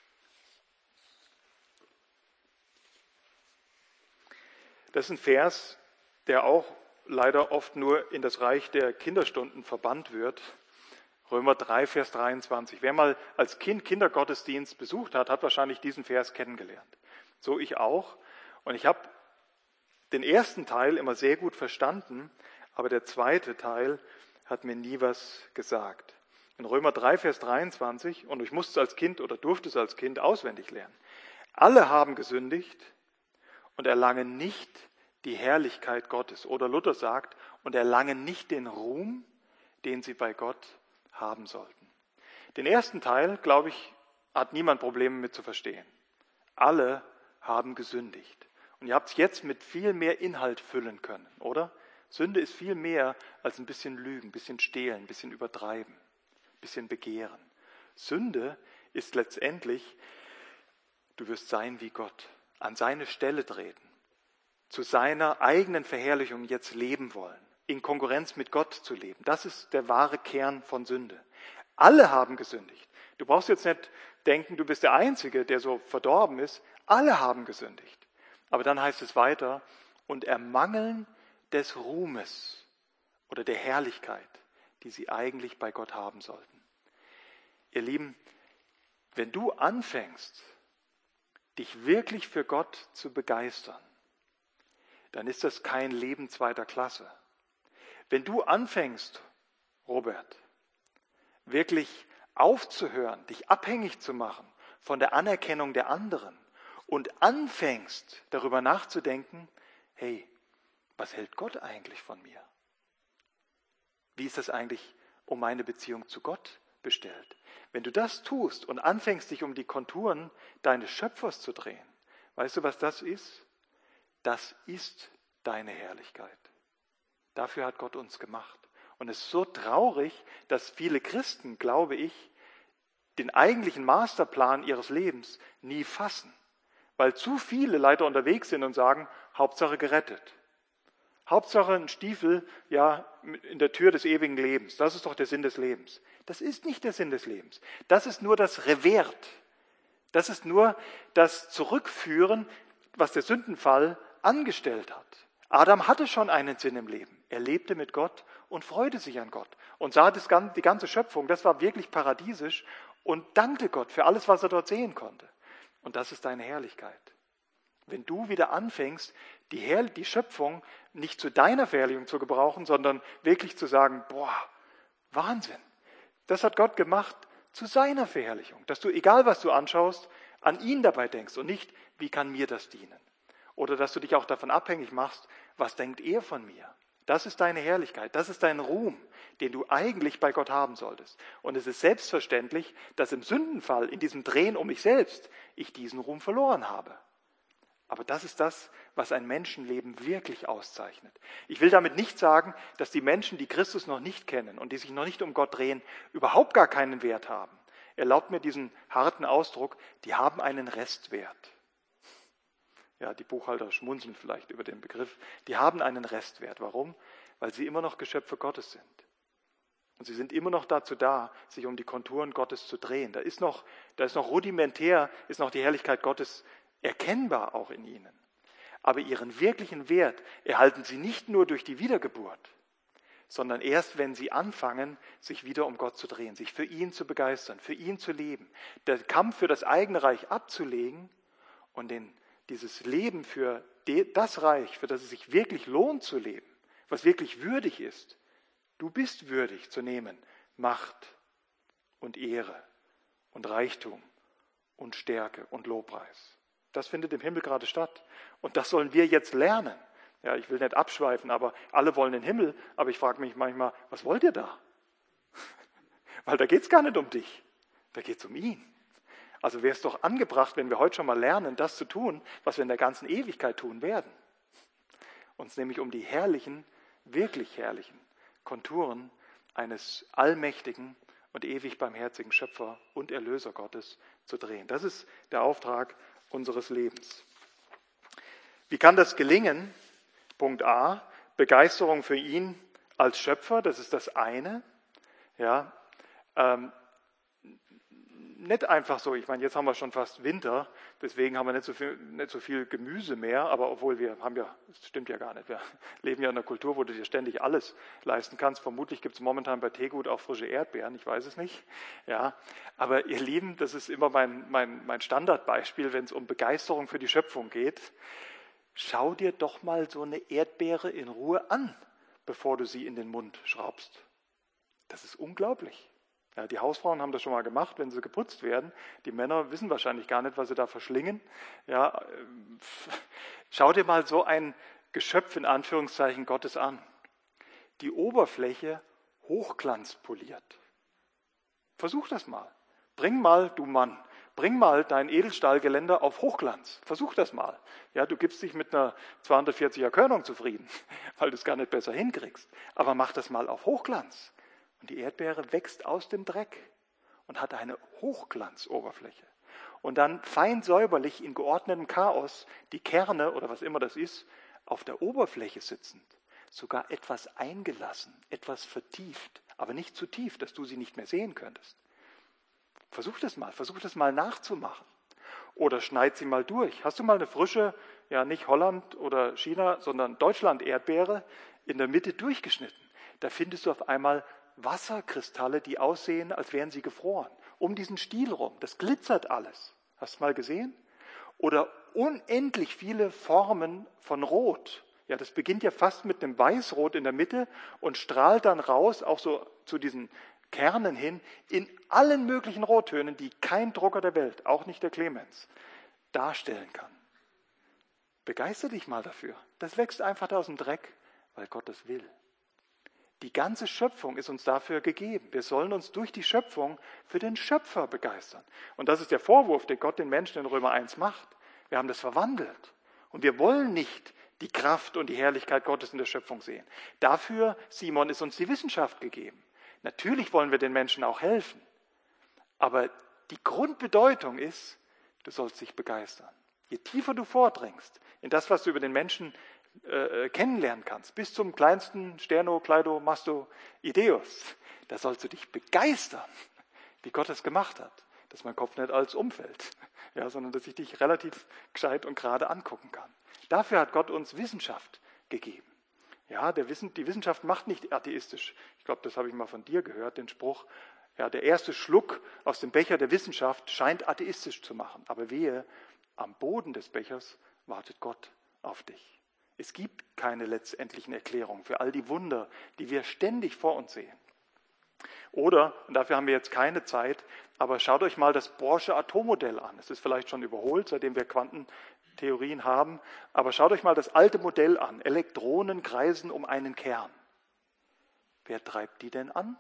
Das ist ein Vers, der auch leider oft nur in das Reich der Kinderstunden verbannt wird. Römer drei, Vers dreiundzwanzig. Wer mal als Kind Kindergottesdienst besucht hat, hat wahrscheinlich diesen Vers kennengelernt. So ich auch. Und ich habe den ersten Teil immer sehr gut verstanden, aber der zweite Teil hat mir nie was gesagt. In Römer drei, Vers dreiundzwanzig, und ich musste es als Kind oder durfte es als Kind auswendig lernen. Alle haben gesündigt und erlangen nicht die Herrlichkeit Gottes. Oder Luther sagt, und erlangen nicht den Ruhm, den sie bei Gott haben sollten. Den ersten Teil, glaube ich, hat niemand Probleme mit zu verstehen. Alle haben gesündigt. Und ihr habt es jetzt mit viel mehr Inhalt füllen können, oder? Sünde ist viel mehr als ein bisschen Lügen, ein bisschen Stehlen, ein bisschen Übertreiben, ein bisschen Begehren. Sünde ist letztendlich, du wirst sein wie Gott, an seine Stelle treten, zu seiner eigenen Verherrlichung jetzt leben wollen, in Konkurrenz mit Gott zu leben. Das ist der wahre Kern von Sünde. Alle haben gesündigt. Du brauchst jetzt nicht denken, du bist der Einzige, der so verdorben ist. Alle haben gesündigt. Aber dann heißt es weiter, und ermangeln des Ruhmes oder der Herrlichkeit, die sie eigentlich bei Gott haben sollten. Ihr Lieben, wenn du anfängst, dich wirklich für Gott zu begeistern, dann ist das kein Leben zweiter Klasse. Wenn du anfängst, Robert, wirklich aufzuhören, dich abhängig zu machen von der Anerkennung der anderen und anfängst, darüber nachzudenken, hey, was hält Gott eigentlich von mir? Wie ist das eigentlich um meine Beziehung zu Gott bestellt? Wenn du das tust und anfängst, dich um die Konturen deines Schöpfers zu drehen, weißt du, was das ist? Das ist deine Herrlichkeit. Dafür hat Gott uns gemacht. Und es ist so traurig, dass viele Christen, glaube ich, den eigentlichen Masterplan ihres Lebens nie fassen, weil zu viele leider unterwegs sind und sagen, Hauptsache gerettet. Hauptsache ein Stiefel, ja, in der Tür des ewigen Lebens. Das ist doch der Sinn des Lebens. Das ist nicht der Sinn des Lebens. Das ist nur das Revert. Das ist nur das Zurückführen, was der Sündenfall angestellt hat. Adam hatte schon einen Sinn im Leben. Er lebte mit Gott und freute sich an Gott und sah das, die ganze Schöpfung, das war wirklich paradiesisch und dankte Gott für alles, was er dort sehen konnte. Und das ist deine Herrlichkeit. Wenn du wieder anfängst, die, Herr, die Schöpfung nicht zu deiner Verherrlichung zu gebrauchen, sondern wirklich zu sagen, boah, Wahnsinn. Das hat Gott gemacht zu seiner Verherrlichung. Dass du, egal was du anschaust, an ihn dabei denkst und nicht, wie kann mir das dienen? Oder dass du dich auch davon abhängig machst, was denkt er von mir? Das ist deine Herrlichkeit, das ist dein Ruhm, den du eigentlich bei Gott haben solltest. Und es ist selbstverständlich, dass im Sündenfall, in diesem Drehen um mich selbst, ich diesen Ruhm verloren habe. Aber das ist das, was ein Menschenleben wirklich auszeichnet. Ich will damit nicht sagen, dass die Menschen, die Christus noch nicht kennen und die sich noch nicht um Gott drehen, überhaupt gar keinen Wert haben. Erlaubt mir diesen harten Ausdruck, die haben einen Restwert. Ja, die Buchhalter schmunzeln vielleicht über den Begriff. Die haben einen Restwert. Warum? Weil sie immer noch Geschöpfe Gottes sind. Und sie sind immer noch dazu da, sich um die Konturen Gottes zu drehen. Da ist noch, da ist noch rudimentär, ist noch die Herrlichkeit Gottes erkennbar auch in ihnen. Aber ihren wirklichen Wert erhalten sie nicht nur durch die Wiedergeburt, sondern erst, wenn sie anfangen, sich wieder um Gott zu drehen, sich für ihn zu begeistern, für ihn zu leben, den Kampf für das eigene Reich abzulegen und den, dieses Leben für das Reich, für das es sich wirklich lohnt zu leben, was wirklich würdig ist. Du bist würdig zu nehmen Macht und Ehre und Reichtum und Stärke und Lobpreis. Das findet im Himmel gerade statt. Und das sollen wir jetzt lernen. Ja, ich will nicht abschweifen, aber alle wollen den Himmel. Aber ich frage mich manchmal, was wollt ihr da? Weil da geht es gar nicht um dich. Da geht es um ihn. Also wäre es doch angebracht, wenn wir heute schon mal lernen, das zu tun, was wir in der ganzen Ewigkeit tun werden. Uns nämlich um die herrlichen, wirklich herrlichen Konturen eines allmächtigen und ewig barmherzigen Schöpfer und Erlöser Gottes zu drehen. Das ist der Auftrag unseres Lebens. Wie kann das gelingen? Punkt A, Begeisterung für ihn als Schöpfer, das ist das eine. Ja, ähm, nicht einfach so, ich meine, jetzt haben wir schon fast Winter, deswegen haben wir nicht so viel, nicht so viel Gemüse mehr, aber obwohl wir haben ja, das stimmt ja gar nicht, wir leben ja in einer Kultur, wo du dir ständig alles leisten kannst. Vermutlich gibt es momentan bei Teegut auch frische Erdbeeren, ich weiß es nicht. Ja, aber ihr Lieben, das ist immer mein, mein, mein Standardbeispiel, wenn es um Begeisterung für die Schöpfung geht. Schau dir doch mal so eine Erdbeere in Ruhe an, bevor du sie in den Mund schraubst. Das ist unglaublich. Ja, die Hausfrauen haben das schon mal gemacht, wenn sie geputzt werden. Die Männer wissen wahrscheinlich gar nicht, was sie da verschlingen. Ja, schau dir mal so ein Geschöpf in Anführungszeichen Gottes an. Die Oberfläche hochglanzpoliert. Versuch das mal. Bring mal, du Mann, bring mal dein Edelstahlgeländer auf Hochglanz. Versuch das mal. Ja, du gibst dich mit einer zweihundertvierziger Körnung zufrieden, weil du es gar nicht besser hinkriegst. Aber mach das mal auf Hochglanz. Und die Erdbeere wächst aus dem Dreck und hat eine Hochglanzoberfläche. Und dann fein säuberlich in geordnetem Chaos die Kerne oder was immer das ist, auf der Oberfläche sitzend. Sogar etwas eingelassen, etwas vertieft, aber nicht zu tief, dass du sie nicht mehr sehen könntest. Versuch das mal, versuch das mal nachzumachen. Oder schneid sie mal durch. Hast du mal eine frische, ja nicht Holland oder China, sondern Deutschland-Erdbeere in der Mitte durchgeschnitten? Da findest du auf einmal Wasserkristalle, die aussehen, als wären sie gefroren. Um diesen Stiel rum. Das glitzert alles. Hast du mal gesehen? Oder unendlich viele Formen von Rot. Ja, das beginnt ja fast mit einem Weißrot in der Mitte und strahlt dann raus, auch so zu diesen Kernen hin, in allen möglichen Rottönen, die kein Drucker der Welt, auch nicht der Clemens, darstellen kann. Begeister dich mal dafür. Das wächst einfach da aus dem Dreck, weil Gott das will. Die ganze Schöpfung ist uns dafür gegeben. Wir sollen uns durch die Schöpfung für den Schöpfer begeistern. Und das ist der Vorwurf, den Gott den Menschen in Römer eins macht. Wir haben das verwandelt. Und wir wollen nicht die Kraft und die Herrlichkeit Gottes in der Schöpfung sehen. Dafür, Simon, ist uns die Wissenschaft gegeben. Natürlich wollen wir den Menschen auch helfen. Aber die Grundbedeutung ist, du sollst dich begeistern. Je tiefer du vordringst in das, was du über den Menschen äh, kennenlernen kannst, bis zum kleinsten Sterno, Kleido, Masto, Ideus, da sollst du dich begeistern, wie Gott es gemacht hat. Dass mein Kopf nicht alles umfällt, ja, sondern dass ich dich relativ gescheit und gerade angucken kann. Dafür hat Gott uns Wissenschaft gegeben. Ja, der Wissen, die Wissenschaft macht nicht atheistisch. Ich glaube, das habe ich mal von dir gehört, den Spruch, ja, der erste Schluck aus dem Becher der Wissenschaft scheint atheistisch zu machen. Aber wehe, am Boden des Bechers wartet Gott auf dich. Es gibt keine letztendlichen Erklärungen für all die Wunder, die wir ständig vor uns sehen. Oder, und dafür haben wir jetzt keine Zeit, aber schaut euch mal das Bohrsche Atommodell an. Es ist vielleicht schon überholt, seitdem wir Quantentheorien haben, aber schaut euch mal das alte Modell an. Elektronen kreisen um einen Kern. Wer treibt die denn an?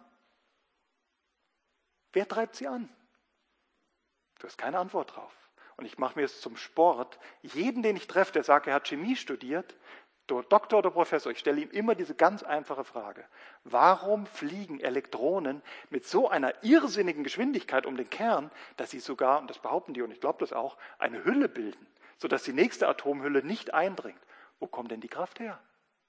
Wer treibt sie an? Du hast keine Antwort drauf. Und ich mache mir es zum Sport, jeden, den ich treffe, der sagt, er hat Chemie studiert, Doktor oder Professor, ich stelle ihm immer diese ganz einfache Frage. Warum fliegen Elektronen mit so einer irrsinnigen Geschwindigkeit um den Kern, dass sie sogar, und das behaupten die, und ich glaube das auch, eine Hülle bilden, sodass die nächste Atomhülle nicht eindringt? Wo kommt denn die Kraft her?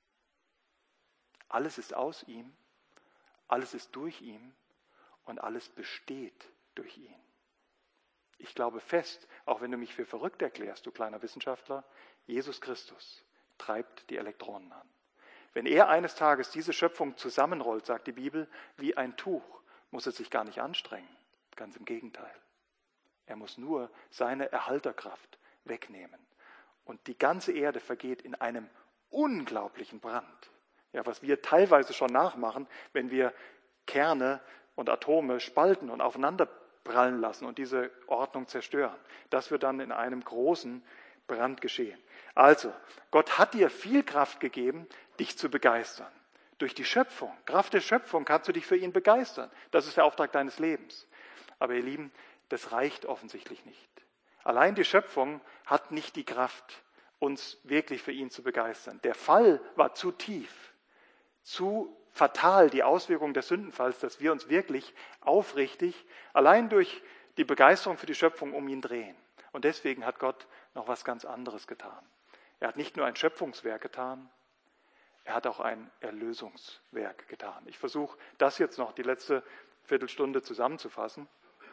Alles ist aus ihm, alles ist durch ihn und alles besteht durch ihn. Ich glaube fest, auch wenn du mich für verrückt erklärst, du kleiner Wissenschaftler, Jesus Christus treibt die Elektronen an. Wenn er eines Tages diese Schöpfung zusammenrollt, sagt die Bibel, wie ein Tuch, muss er sich gar nicht anstrengen. Ganz im Gegenteil. Er muss nur seine Erhalterkraft wegnehmen. Und die ganze Erde vergeht in einem unglaublichen Brand. Ja, was wir teilweise schon nachmachen, wenn wir Kerne und Atome spalten und aufeinander prallen lassen und diese Ordnung zerstören. Das wird dann in einem großen Brand geschehen. Also, Gott hat dir viel Kraft gegeben, dich zu begeistern. Durch die Schöpfung, Kraft der Schöpfung kannst du dich für ihn begeistern. Das ist der Auftrag deines Lebens. Aber ihr Lieben, das reicht offensichtlich nicht. Allein die Schöpfung hat nicht die Kraft, uns wirklich für ihn zu begeistern. Der Fall war zu tief, zu fatal, die Auswirkungen des Sündenfalls, dass wir uns wirklich aufrichtig allein durch die Begeisterung für die Schöpfung um ihn drehen. Und deswegen hat Gott noch was ganz anderes getan. Er hat nicht nur ein Schöpfungswerk getan, er hat auch ein Erlösungswerk getan. Ich versuche das jetzt noch die letzte Viertelstunde zusammenzufassen.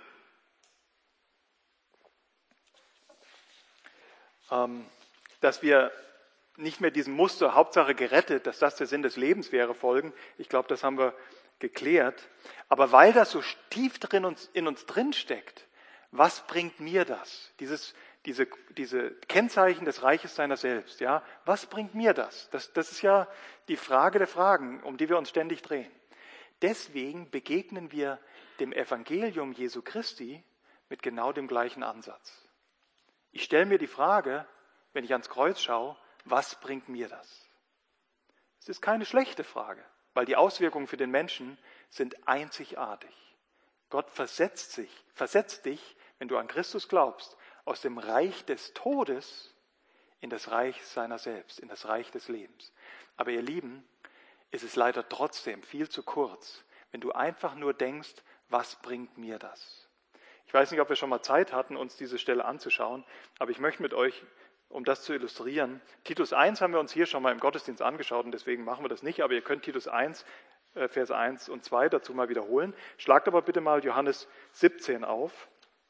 Ähm, dass wir nicht mehr diesem Muster, Hauptsache gerettet, dass das der Sinn des Lebens wäre, folgen. Ich glaube, das haben wir geklärt. Aber weil das so tief drin uns, in uns drinsteckt, was bringt mir das? Dieses, diese, diese Kennzeichen des Reiches seiner selbst. Ja? Was bringt mir das? das? Das ist ja die Frage der Fragen, um die wir uns ständig drehen. Deswegen begegnen wir dem Evangelium Jesu Christi mit genau dem gleichen Ansatz. Ich stelle mir die Frage, wenn ich ans Kreuz schaue, was bringt mir das? Es ist keine schlechte Frage, weil die Auswirkungen für den Menschen sind einzigartig. Gott versetzt sich, versetzt dich, wenn du an Christus glaubst, aus dem Reich des Todes in das Reich seiner selbst, in das Reich des Lebens. Aber ihr Lieben, es ist leider trotzdem viel zu kurz, wenn du einfach nur denkst, was bringt mir das? Ich weiß nicht, ob wir schon mal Zeit hatten, uns diese Stelle anzuschauen, aber ich möchte mit euch, um das zu illustrieren, Titus eins haben wir uns hier schon mal im Gottesdienst angeschaut und deswegen machen wir das nicht, aber ihr könnt Titus eins, Verse eins und zwei dazu mal wiederholen. Schlagt aber bitte mal Johannes siebzehn auf.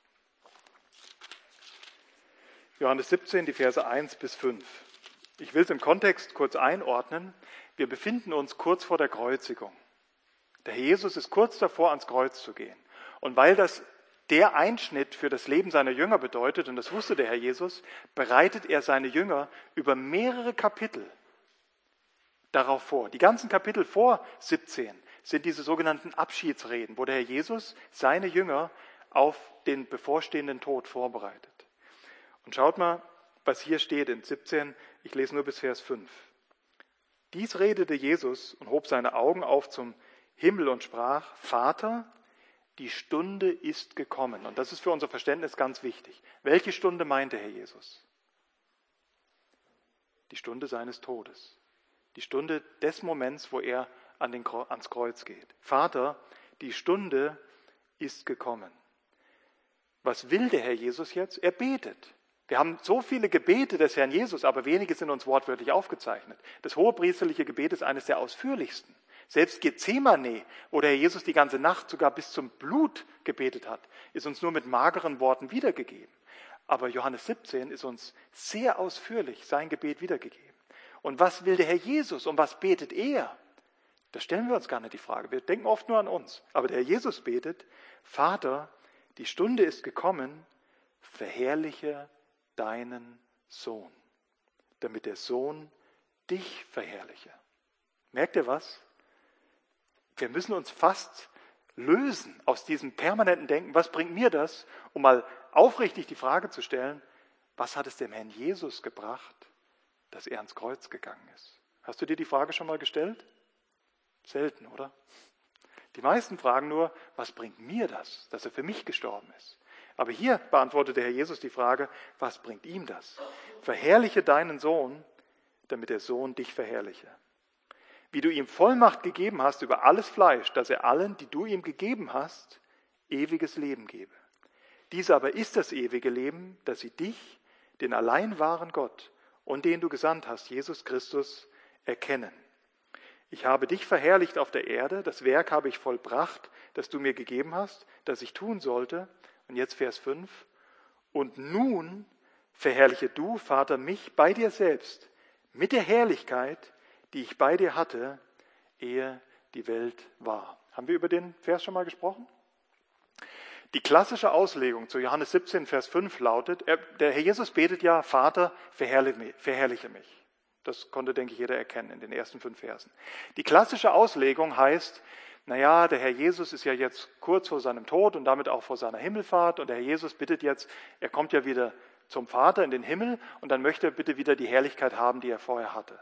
Johannes siebzehn, die Verse eins bis fünf. Ich will es im Kontext kurz einordnen. Wir befinden uns kurz vor der Kreuzigung. Der Herr Jesus ist kurz davor, ans Kreuz zu gehen. Und weil das der Einschnitt für das Leben seiner Jünger bedeutet, und das wusste der Herr Jesus, bereitet er seine Jünger über mehrere Kapitel darauf vor. Die ganzen Kapitel vor siebzehn sind diese sogenannten Abschiedsreden, wo der Herr Jesus seine Jünger auf den bevorstehenden Tod vorbereitet. Und schaut mal, was hier steht in siebzehn, ich lese nur bis Vers fünf. Dies redete Jesus und hob seine Augen auf zum Himmel und sprach, Vater, die Stunde ist gekommen. Und das ist für unser Verständnis ganz wichtig. Welche Stunde meinte Herr Jesus? die Stunde seines Todes. Die Stunde des Moments, wo er an den, ans Kreuz geht. Vater, die Stunde ist gekommen. Was will der Herr Jesus jetzt? Er betet. Wir haben so viele Gebete des Herrn Jesus, aber wenige sind uns wortwörtlich aufgezeichnet. Das hohepriesterliche Gebet ist eines der ausführlichsten. Selbst Gethsemane, wo der Herr Jesus die ganze Nacht sogar bis zum Blut gebetet hat, ist uns nur mit mageren Worten wiedergegeben. Aber Johannes siebzehn ist uns sehr ausführlich sein Gebet wiedergegeben. Und was will der Herr Jesus und was betet er? Da stellen wir uns gar nicht die Frage. Wir denken oft nur an uns. Aber der Herr Jesus betet, Vater, die Stunde ist gekommen, verherrliche deinen Sohn, damit der Sohn dich verherrliche. Merkt ihr was? Wir müssen uns fast lösen aus diesem permanenten Denken, was bringt mir das, um mal aufrichtig die Frage zu stellen, was hat es dem Herrn Jesus gebracht, dass er ans Kreuz gegangen ist? Hast du dir die Frage schon mal gestellt? Selten, oder? Die meisten fragen nur, was bringt mir das, dass er für mich gestorben ist? Aber hier beantwortet der Herr Jesus die Frage, was bringt ihm das? Verherrliche deinen Sohn, damit der Sohn dich verherrliche. Wie du ihm Vollmacht gegeben hast über alles Fleisch, dass er allen, die du ihm gegeben hast, ewiges Leben gebe. Dies aber ist das ewige Leben, dass sie dich, den allein wahren Gott und den du gesandt hast, Jesus Christus, erkennen. Ich habe dich verherrlicht auf der Erde, das Werk habe ich vollbracht, das du mir gegeben hast, das ich tun sollte. Und jetzt Vers fünf. Und nun verherrliche du, Vater, mich bei dir selbst mit der Herrlichkeit, die ich bei dir hatte, ehe die Welt war. Haben wir über den Vers schon mal gesprochen? Die klassische Auslegung zu Johannes siebzehn, Vers fünf lautet, er, der Herr Jesus betet ja, Vater, verherrliche mich. Das konnte, denke ich, jeder erkennen in den ersten fünf Versen. Die klassische Auslegung heißt, naja, der Herr Jesus ist ja jetzt kurz vor seinem Tod und damit auch vor seiner Himmelfahrt und der Herr Jesus bittet jetzt, er kommt ja wieder zum Vater in den Himmel und dann möchte er bitte wieder die Herrlichkeit haben, die er vorher hatte.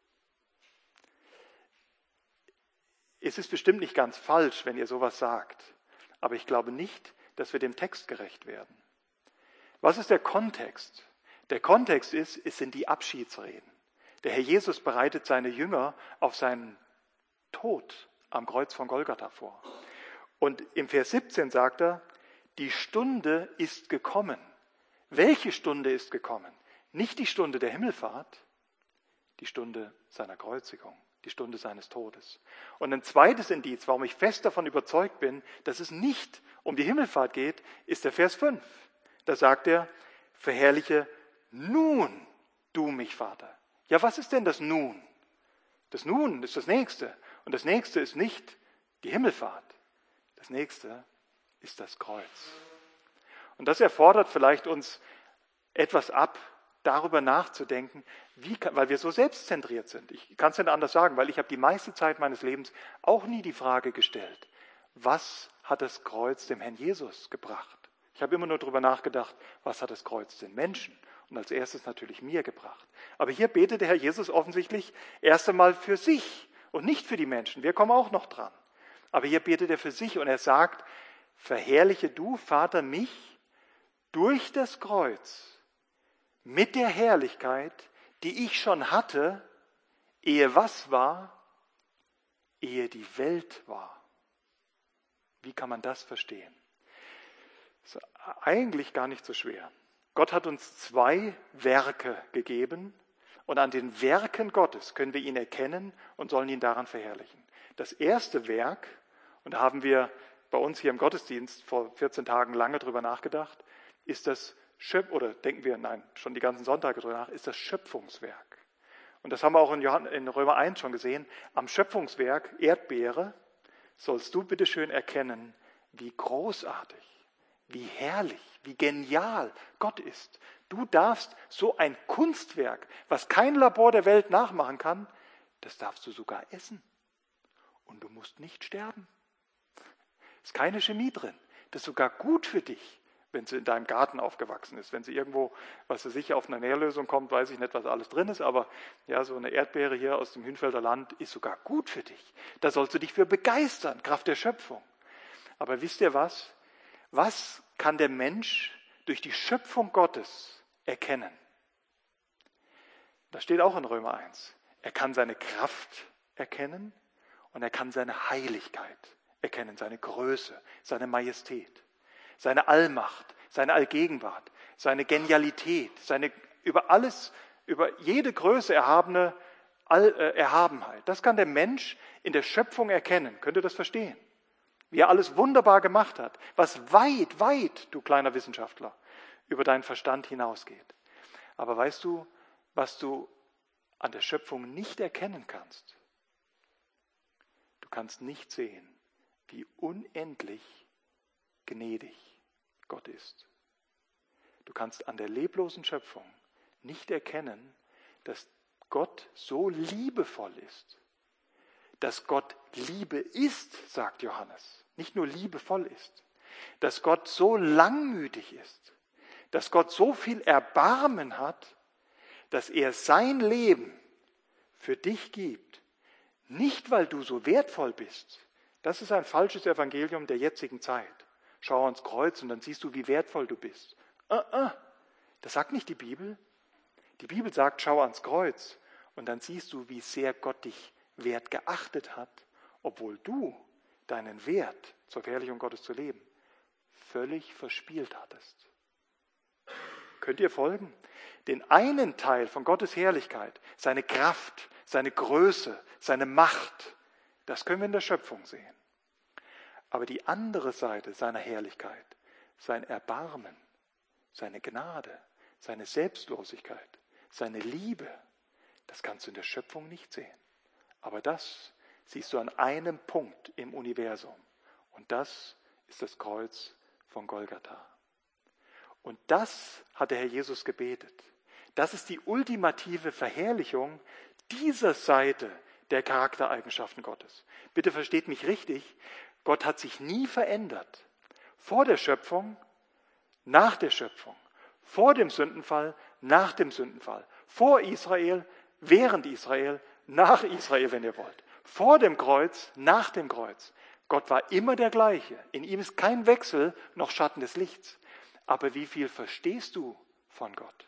Es ist bestimmt nicht ganz falsch, wenn ihr sowas sagt, aber ich glaube nicht, dass wir dem Text gerecht werden. Was ist der Kontext? Der Kontext ist, es sind die Abschiedsreden. Der Herr Jesus bereitet seine Jünger auf seinen Tod am Kreuz von Golgatha vor. Und im Vers siebzehn sagt er, die Stunde ist gekommen. Welche Stunde ist gekommen? Nicht die Stunde der Himmelfahrt, die Stunde seiner Kreuzigung, die Stunde seines Todes. Und ein zweites Indiz, warum ich fest davon überzeugt bin, dass es nicht um die Himmelfahrt geht, ist der Vers fünf. Da sagt er, verherrliche nun du mich, Vater. Ja, was ist denn das Nun? Das Nun ist das Nächste. Und das Nächste ist nicht die Himmelfahrt. Das Nächste ist das Kreuz. Und das erfordert vielleicht uns etwas ab, darüber nachzudenken, wie, weil wir so selbstzentriert sind. Ich kann es nicht anders sagen, weil ich habe die meiste Zeit meines Lebens auch nie die Frage gestellt, was hat das Kreuz dem Herrn Jesus gebracht? Ich habe immer nur darüber nachgedacht, was hat das Kreuz den Menschen und als erstes natürlich mir gebracht. Aber hier betet der Herr Jesus offensichtlich erst einmal für sich und nicht für die Menschen. Wir kommen auch noch dran. Aber hier betet er für sich und er sagt, verherrliche du, Vater, mich durch das Kreuz mit der Herrlichkeit, die ich schon hatte, ehe was war? Ehe die Welt war. Wie kann man das verstehen? Das ist eigentlich gar nicht so schwer. Gott hat uns zwei Werke gegeben und an den Werken Gottes können wir ihn erkennen und sollen ihn daran verherrlichen. Das erste Werk, und da haben wir bei uns hier im Gottesdienst vor vierzehn Tagen lange drüber nachgedacht, ist das Schöpf oder denken wir, nein, schon die ganzen Sonntage drüber nach, ist das Schöpfungswerk. Und das haben wir auch in, Johann, in Römer eins schon gesehen. Am Schöpfungswerk, Erdbeere, sollst du bitte schön erkennen, wie großartig, wie herrlich, wie genial Gott ist. Du darfst so ein Kunstwerk, was kein Labor der Welt nachmachen kann, das darfst du sogar essen. Und du musst nicht sterben. Ist keine Chemie drin. Das ist sogar gut für dich, wenn sie in deinem Garten aufgewachsen ist. Wenn sie irgendwo, was weiß ich, auf eine Nährlösung kommt, weiß ich nicht, was alles drin ist, aber ja, so eine Erdbeere hier aus dem Hünfelder Land ist sogar gut für dich. Da sollst du dich für begeistern, Kraft der Schöpfung. Aber wisst ihr was? Was kann der Mensch durch die Schöpfung Gottes erkennen? Das steht auch in Römer eins. Er kann seine Kraft erkennen und er kann seine Heiligkeit erkennen, seine Größe, seine Majestät, seine Allmacht, seine Allgegenwart, seine Genialität, seine über alles, über jede Größe erhabene All, äh, Erhabenheit. Das kann der Mensch in der Schöpfung erkennen. Könnt ihr das verstehen? Wie er alles wunderbar gemacht hat, was weit, weit, du kleiner Wissenschaftler, über deinen Verstand hinausgeht. Aber weißt du, was du an der Schöpfung nicht erkennen kannst? Du kannst nicht sehen, wie unendlich gnädig Gott ist. Du kannst an der leblosen Schöpfung nicht erkennen, dass Gott so liebevoll ist. Dass Gott Liebe ist, sagt Johannes, nicht nur liebevoll ist. Dass Gott so langmütig ist. Dass Gott so viel Erbarmen hat, dass er sein Leben für dich gibt. Nicht, weil du so wertvoll bist. Das ist ein falsches Evangelium der jetzigen Zeit. Schau ans Kreuz und dann siehst du, wie wertvoll du bist. Uh, uh. Das sagt nicht die Bibel. Die Bibel sagt, schau ans Kreuz und dann siehst du, wie sehr Gott dich wert geachtet hat, obwohl du deinen Wert zur Verherrlichung Gottes zu leben völlig verspielt hattest. Könnt ihr folgen? Den einen Teil von Gottes Herrlichkeit, seine Kraft, seine Größe, seine Macht, das können wir in der Schöpfung sehen. Aber die andere Seite seiner Herrlichkeit, sein Erbarmen, seine Gnade, seine Selbstlosigkeit, seine Liebe, das kannst du in der Schöpfung nicht sehen. Aber das siehst du an einem Punkt im Universum. Und das ist das Kreuz von Golgatha. Und das hat der Herr Jesus gebetet. Das ist die ultimative Verherrlichung dieser Seite der Charaktereigenschaften Gottes. Bitte versteht mich richtig, Gott hat sich nie verändert. Vor der Schöpfung, nach der Schöpfung, vor dem Sündenfall, nach dem Sündenfall, vor Israel, während Israel, nach Israel, wenn ihr wollt, vor dem Kreuz, nach dem Kreuz. Gott war immer der gleiche. In ihm ist kein Wechsel noch Schatten des Lichts. Aber wie viel verstehst du von Gott?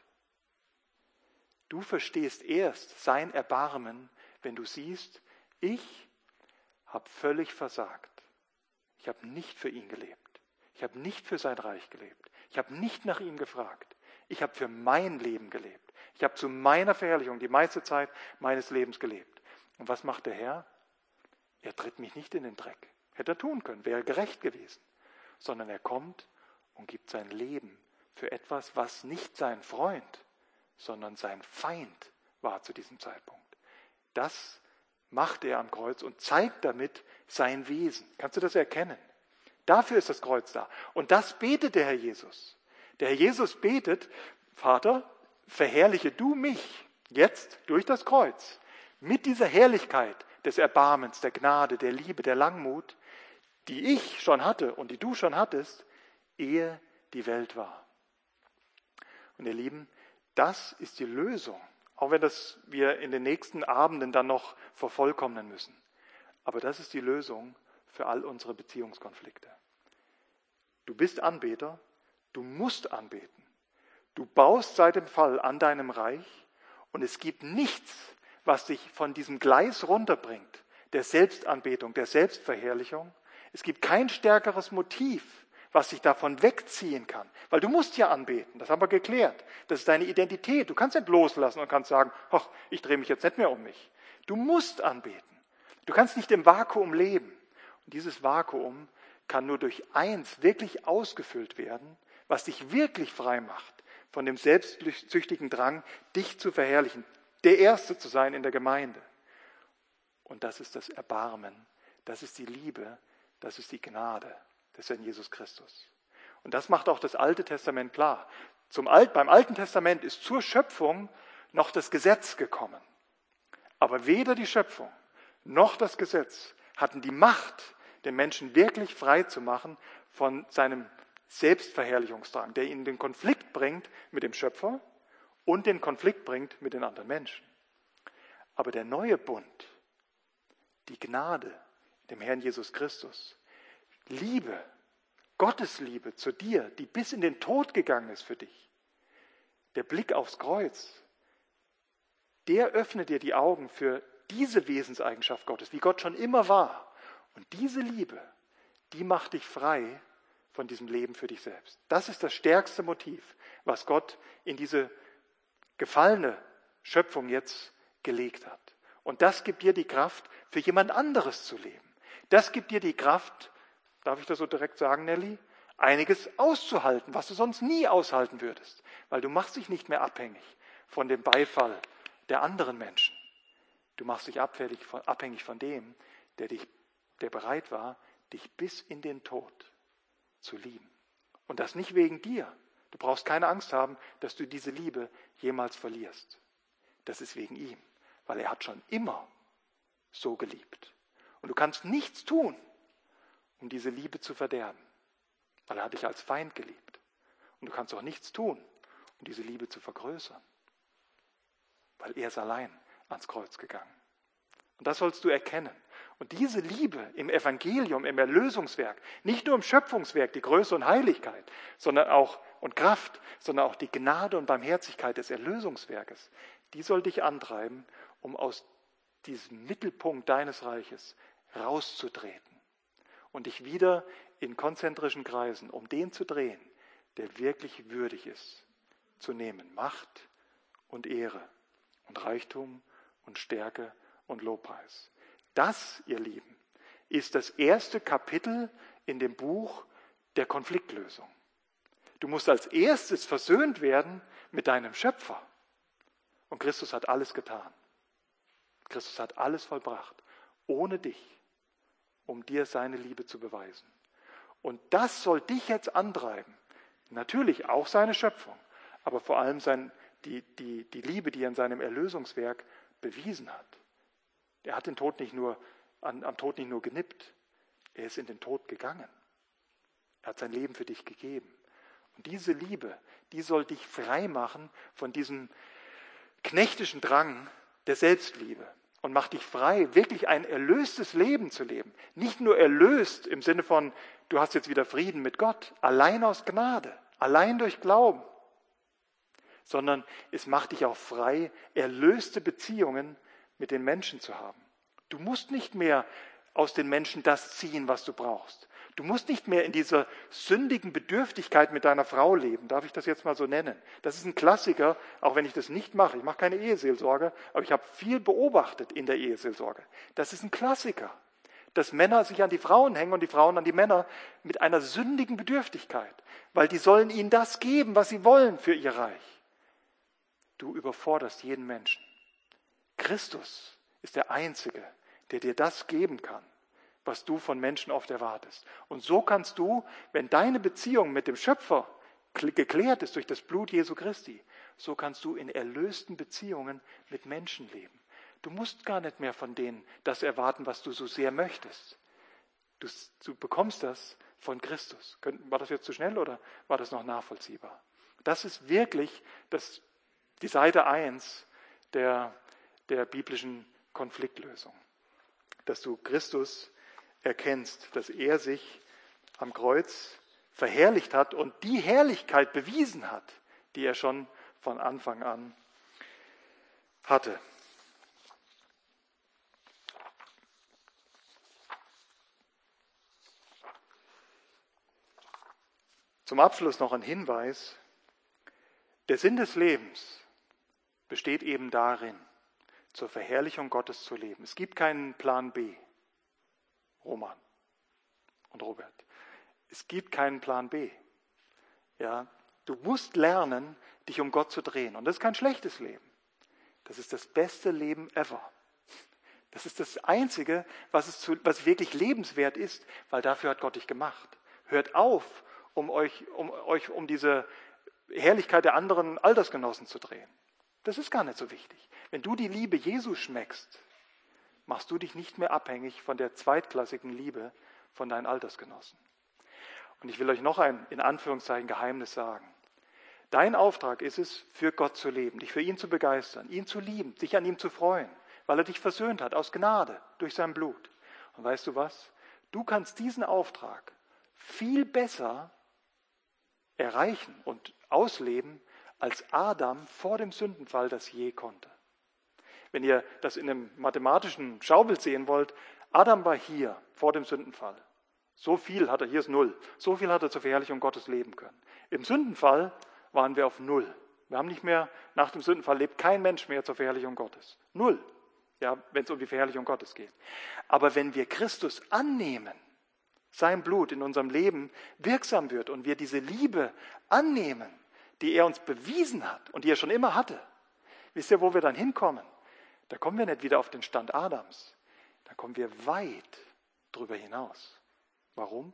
Du verstehst erst sein Erbarmen, wenn du siehst, ich habe völlig versagt. Ich habe nicht für ihn gelebt. Ich habe nicht für sein Reich gelebt. Ich habe nicht nach ihm gefragt. Ich habe für mein Leben gelebt. Ich habe zu meiner Verherrlichung die meiste Zeit meines Lebens gelebt. Und was macht der Herr? Er tritt mich nicht in den Dreck. Hätte er tun können, wäre gerecht gewesen. Sondern er kommt und gibt sein Leben für etwas, was nicht sein Freund, sondern sein Feind war zu diesem Zeitpunkt. Das macht er am Kreuz und zeigt damit sein Wesen. Kannst du das erkennen? Dafür ist das Kreuz da. Und das betet der Herr Jesus. Der Herr Jesus betet, Vater, verherrliche du mich jetzt durch das Kreuz. Mit dieser Herrlichkeit des Erbarmens, der Gnade, der Liebe, der Langmut, die ich schon hatte und die du schon hattest, ehe die Welt war. Und ihr Lieben, das ist die Lösung, auch wenn das wir in den nächsten Abenden dann noch vervollkommnen müssen. Aber das ist die Lösung für all unsere Beziehungskonflikte. Du bist Anbeter, du musst anbeten. Du baust seit dem Fall an deinem Reich und es gibt nichts, was dich von diesem Gleis runterbringt, der Selbstanbetung, der Selbstverherrlichung. Es gibt kein stärkeres Motiv, was dich davon wegziehen kann. Weil du musst ja anbeten, das haben wir geklärt. Das ist deine Identität. Du kannst nicht loslassen und kannst sagen, ach, ich drehe mich jetzt nicht mehr um mich. Du musst anbeten. Du kannst nicht im Vakuum leben. Und dieses Vakuum kann nur durch eins wirklich ausgefüllt werden, was dich wirklich frei macht von dem selbstsüchtigen Drang, dich zu verherrlichen, der Erste zu sein in der Gemeinde. Und das ist das Erbarmen, das ist die Liebe, das ist die Gnade des Herrn Jesus Christus. Und das macht auch das Alte Testament klar. Zum Alt, beim Alten Testament ist zur Schöpfung noch das Gesetz gekommen. Aber weder die Schöpfung noch das Gesetz hatten die Macht, den Menschen wirklich frei zu machen von seinem Selbstverherrlichungsdrang, der ihn in den Konflikt bringt mit dem Schöpfer und den Konflikt bringt mit den anderen Menschen. Aber der neue Bund, die Gnade dem Herrn Jesus Christus, Liebe, Gottes Liebe zu dir, die bis in den Tod gegangen ist für dich, der Blick aufs Kreuz, der öffnet dir die Augen für diese Wesenseigenschaft Gottes, wie Gott schon immer war. Und diese Liebe, die macht dich frei von diesem Leben für dich selbst. Das ist das stärkste Motiv, was Gott in diese gefallene Schöpfung jetzt gelegt hat. Und das gibt dir die Kraft, für jemand anderes zu leben. Das gibt dir die Kraft, darf ich das so direkt sagen, Nelly, einiges auszuhalten, was du sonst nie aushalten würdest. Weil du machst dich nicht mehr abhängig von dem Beifall der anderen Menschen. Du machst dich abhängig von, abhängig von dem, der, dich, der bereit war, dich bis in den Tod zu lieben. Und das nicht wegen dir. Du brauchst keine Angst haben, dass du diese Liebe jemals verlierst. Das ist wegen ihm, weil er hat schon immer so geliebt. Und du kannst nichts tun, um diese Liebe zu verderben, weil er hat dich als Feind geliebt. Und du kannst auch nichts tun, um diese Liebe zu vergrößern, weil er ist allein ans Kreuz gegangen. Und das sollst du erkennen. Und diese Liebe im Evangelium, im Erlösungswerk, nicht nur im Schöpfungswerk, die Größe und Heiligkeit, sondern auch und Kraft, sondern auch die Gnade und Barmherzigkeit des Erlösungswerkes, die soll dich antreiben, um aus diesem Mittelpunkt deines Reiches rauszutreten und dich wieder in konzentrischen Kreisen um den zu drehen, der wirklich würdig ist, zu nehmen Macht und Ehre und Reichtum und Stärke und Lobpreis. Das, ihr Lieben, ist das erste Kapitel in dem Buch der Konfliktlösung. Du musst als erstes versöhnt werden mit deinem Schöpfer. Und Christus hat alles getan. Christus hat alles vollbracht, ohne dich, um dir seine Liebe zu beweisen. Und das soll dich jetzt antreiben. Natürlich auch seine Schöpfung, aber vor allem sein, die, die, die Liebe, die er in seinem Erlösungswerk bewiesen hat. Er hat den Tod nicht nur, an, am Tod nicht nur genippt, er ist in den Tod gegangen. Er hat sein Leben für dich gegeben. Und diese Liebe, die soll dich frei machen von diesem knechtischen Drang der Selbstliebe und macht dich frei, wirklich ein erlöstes Leben zu leben. Nicht nur erlöst im Sinne von, du hast jetzt wieder Frieden mit Gott, allein aus Gnade, allein durch Glauben, sondern es macht dich auch frei, erlöste Beziehungen mit den Menschen zu haben. Du musst nicht mehr aus den Menschen das ziehen, was du brauchst. Du musst nicht mehr in dieser sündigen Bedürftigkeit mit deiner Frau leben. Darf ich das jetzt mal so nennen? Das ist ein Klassiker, auch wenn ich das nicht mache. Ich mache keine Eheseelsorge, aber ich habe viel beobachtet in der Eheseelsorge. Das ist ein Klassiker, dass Männer sich an die Frauen hängen und die Frauen an die Männer mit einer sündigen Bedürftigkeit, weil die sollen ihnen das geben, was sie wollen für ihr Reich. Du überforderst jeden Menschen. Christus ist der Einzige, der dir das geben kann, was du von Menschen oft erwartest. Und so kannst du, wenn deine Beziehung mit dem Schöpfer geklärt ist durch das Blut Jesu Christi, so kannst du in erlösten Beziehungen mit Menschen leben. Du musst gar nicht mehr von denen das erwarten, was du so sehr möchtest. Du, du bekommst das von Christus. War das jetzt zu schnell oder war das noch nachvollziehbar? Das ist wirklich das, die Seite eins der, der biblischen Konfliktlösung. Dass du Christus erkennst, dass er sich am Kreuz verherrlicht hat und die Herrlichkeit bewiesen hat, die er schon von Anfang an hatte. Zum Abschluss noch ein Hinweis. Der Sinn des Lebens besteht eben darin, zur Verherrlichung Gottes zu leben. Es gibt keinen Plan B, Roman und Robert. Es gibt keinen Plan B. Ja, du musst lernen, dich um Gott zu drehen. Und das ist kein schlechtes Leben. Das ist das beste Leben ever. Das ist das Einzige, was, es zu, was wirklich lebenswert ist, weil dafür hat Gott dich gemacht. Hört auf, um euch um, euch um diese Herrlichkeit der anderen Altersgenossen zu drehen. Das ist gar nicht so wichtig. Wenn du die Liebe Jesu schmeckst, machst du dich nicht mehr abhängig von der zweitklassigen Liebe von deinen Altersgenossen. Und ich will euch noch ein, in Anführungszeichen, Geheimnis sagen. Dein Auftrag ist es, für Gott zu leben, dich für ihn zu begeistern, ihn zu lieben, dich an ihm zu freuen, weil er dich versöhnt hat, aus Gnade, durch sein Blut. Und weißt du was? Du kannst diesen Auftrag viel besser erreichen und ausleben, als Adam vor dem Sündenfall das je konnte. Wenn ihr das in einem mathematischen Schaubild sehen wollt, Adam war hier vor dem Sündenfall. So viel hat er, hier ist null, so viel hat er zur Verherrlichung Gottes leben können. Im Sündenfall waren wir auf null. Wir haben nicht mehr, nach dem Sündenfall lebt kein Mensch mehr zur Verherrlichung Gottes. Null, ja, wenn es um die Verherrlichung Gottes geht. Aber wenn wir Christus annehmen, sein Blut in unserem Leben wirksam wird und wir diese Liebe annehmen, die er uns bewiesen hat und die er schon immer hatte, wisst ihr, wo wir dann hinkommen? Da kommen wir nicht wieder auf den Stand Adams. Da kommen wir weit drüber hinaus. Warum?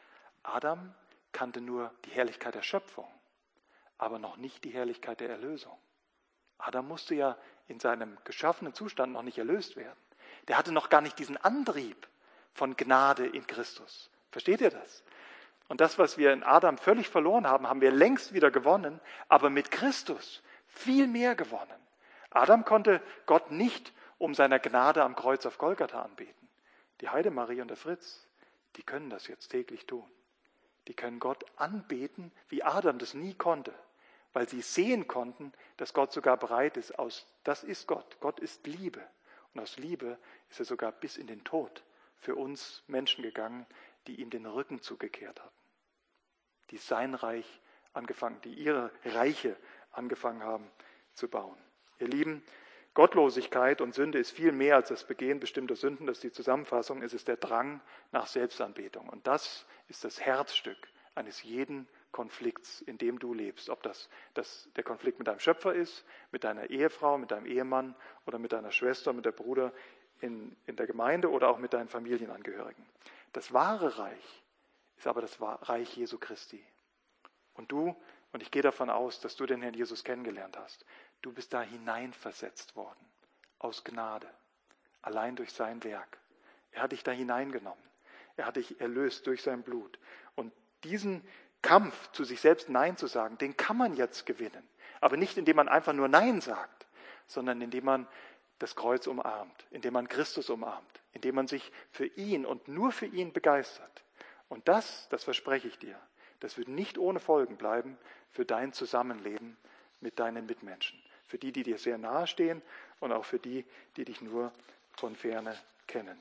Adam kannte nur die Herrlichkeit der Schöpfung, aber noch nicht die Herrlichkeit der Erlösung. Adam musste ja in seinem geschaffenen Zustand noch nicht erlöst werden. Der hatte noch gar nicht diesen Antrieb von Gnade in Christus. Versteht ihr das? Und das, was wir in Adam völlig verloren haben, haben wir längst wieder gewonnen, aber mit Christus viel mehr gewonnen. Adam konnte Gott nicht um seiner Gnade am Kreuz auf Golgatha anbeten. Die Heidemarie und der Fritz, die können das jetzt täglich tun. Die können Gott anbeten, wie Adam das nie konnte, weil sie sehen konnten, dass Gott sogar bereit ist. Aus, das ist Gott. Gott ist Liebe. Und aus Liebe ist er sogar bis in den Tod für uns Menschen gegangen, die ihm den Rücken zugekehrt hatten. Die sein Reich angefangen, die ihre Reiche angefangen haben zu bauen. Ihr Lieben, Gottlosigkeit und Sünde ist viel mehr als das Begehen bestimmter Sünden. Das ist die Zusammenfassung. Es ist der Drang nach Selbstanbetung. Und das ist das Herzstück eines jeden Konflikts, in dem du lebst. Ob das, das der Konflikt mit deinem Schöpfer ist, mit deiner Ehefrau, mit deinem Ehemann oder mit deiner Schwester, mit der Bruder in, in der Gemeinde oder auch mit deinen Familienangehörigen. Das wahre Reich ist aber das Reich Jesu Christi. Und du, und ich gehe davon aus, dass du den Herrn Jesus kennengelernt hast, du bist da hineinversetzt worden, aus Gnade, allein durch sein Werk. Er hat dich da hineingenommen. Er hat dich erlöst durch sein Blut. Und diesen Kampf, zu sich selbst Nein zu sagen, den kann man jetzt gewinnen. Aber nicht, indem man einfach nur Nein sagt, sondern indem man das Kreuz umarmt, indem man Christus umarmt, indem man sich für ihn und nur für ihn begeistert. Und das, das verspreche ich dir, das wird nicht ohne Folgen bleiben für dein Zusammenleben mit deinen Mitmenschen. Für die, die dir sehr nahe stehen und auch für die, die dich nur von Ferne kennen.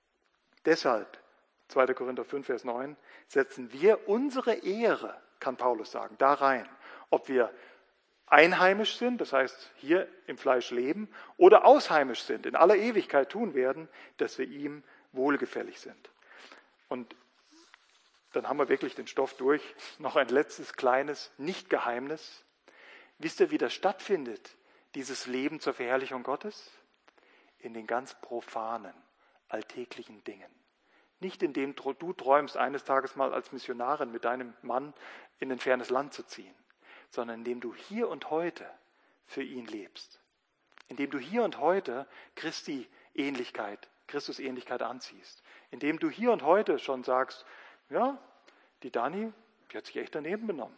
Deshalb, zweiter Korinther fünf, Vers neun, setzen wir unsere Ehre, kann Paulus sagen, da rein. Ob wir einheimisch sind, das heißt hier im Fleisch leben, oder ausheimisch sind, in aller Ewigkeit tun werden, dass wir ihm wohlgefällig sind. Und dann haben wir wirklich den Stoff durch. Noch ein letztes kleines Nicht-Geheimnis. Wisst ihr, wie das stattfindet, dieses Leben zur Verherrlichung Gottes? In den ganz profanen, alltäglichen Dingen. Nicht indem du träumst, eines Tages mal als Missionarin mit deinem Mann in ein fernes Land zu ziehen, sondern indem du hier und heute für ihn lebst. Indem du hier und heute Christi Ähnlichkeit, Christus Ähnlichkeit anziehst. Indem du hier und heute schon sagst, ja, die Dani, die hat sich echt daneben benommen.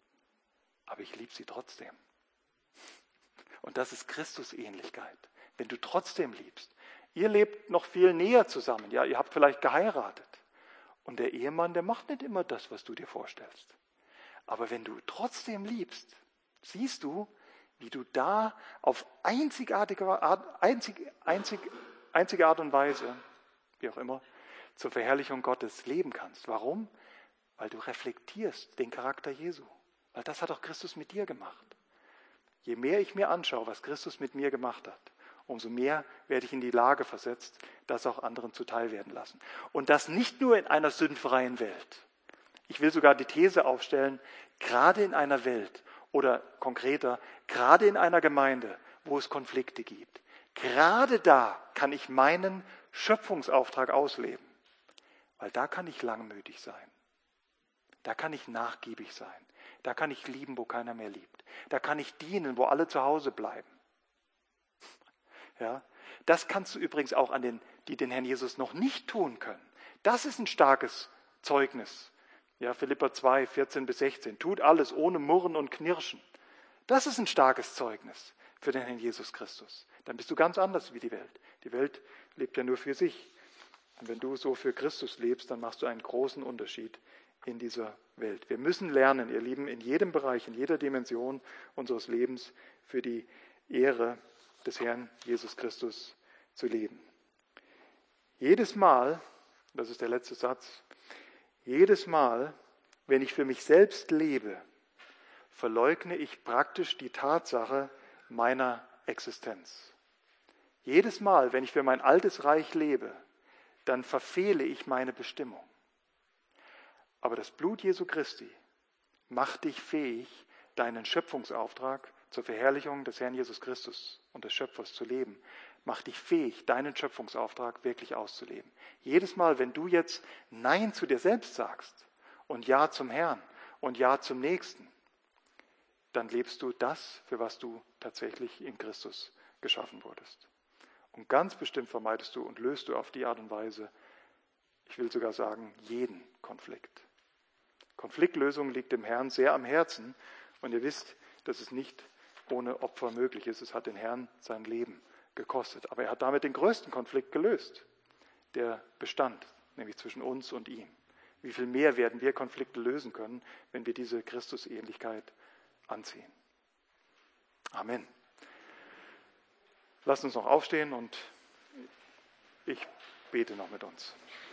Aber ich liebe sie trotzdem. Und das ist Christus-Ähnlichkeit. Wenn du trotzdem liebst. Ihr lebt noch viel näher zusammen. Ja, ihr habt vielleicht geheiratet. Und der Ehemann, der macht nicht immer das, was du dir vorstellst. Aber wenn du trotzdem liebst, siehst du, wie du da auf einzigartige Art, einzig, einzig, einzige Art und Weise, wie auch immer, zur Verherrlichung Gottes leben kannst. Warum? Weil du reflektierst den Charakter Jesu. Weil das hat auch Christus mit dir gemacht. Je mehr ich mir anschaue, was Christus mit mir gemacht hat, umso mehr werde ich in die Lage versetzt, das auch anderen zuteil werden lassen. Und das nicht nur in einer sündfreien Welt. Ich will sogar die These aufstellen, gerade in einer Welt oder konkreter, gerade in einer Gemeinde, wo es Konflikte gibt. Gerade da kann ich meinen Schöpfungsauftrag ausleben. Weil da kann ich langmütig sein. Da kann ich nachgiebig sein. Da kann ich lieben, wo keiner mehr liebt. Da kann ich dienen, wo alle zu Hause bleiben. Ja, das kannst du übrigens auch an den, die den Herrn Jesus noch nicht tun können. Das ist ein starkes Zeugnis. Ja, Philipper zwei, vierzehn bis sechzehn. Tut alles ohne Murren und Knirschen. Das ist ein starkes Zeugnis für den Herrn Jesus Christus. Dann bist du ganz anders wie die Welt. Die Welt lebt ja nur für sich. Und wenn du so für Christus lebst, dann machst du einen großen Unterschied in dieser Welt. Wir müssen lernen, ihr Lieben, in jedem Bereich, in jeder Dimension unseres Lebens für die Ehre des Herrn Jesus Christus zu leben. Jedes Mal, das ist der letzte Satz, jedes Mal, wenn ich für mich selbst lebe, verleugne ich praktisch die Tatsache meiner Existenz. Jedes Mal, wenn ich für mein altes Reich lebe, dann verfehle ich meine Bestimmung. Aber das Blut Jesu Christi macht dich fähig, deinen Schöpfungsauftrag zur Verherrlichung des Herrn Jesus Christus und des Schöpfers zu leben. Macht dich fähig, deinen Schöpfungsauftrag wirklich auszuleben. Jedes Mal, wenn du jetzt Nein zu dir selbst sagst und Ja zum Herrn und Ja zum Nächsten, dann lebst du das, für was du tatsächlich in Christus geschaffen wurdest. Und ganz bestimmt vermeidest du und löst du auf die Art und Weise, ich will sogar sagen, jeden Konflikt. Konfliktlösung liegt dem Herrn sehr am Herzen und ihr wisst, dass es nicht ohne Opfer möglich ist. Es hat den Herrn sein Leben gekostet. Aber er hat damit den größten Konflikt gelöst, der bestand, nämlich zwischen uns und ihm. Wie viel mehr werden wir Konflikte lösen können, wenn wir diese Christusähnlichkeit anziehen. Amen. Lasst uns noch aufstehen und ich bete noch mit uns.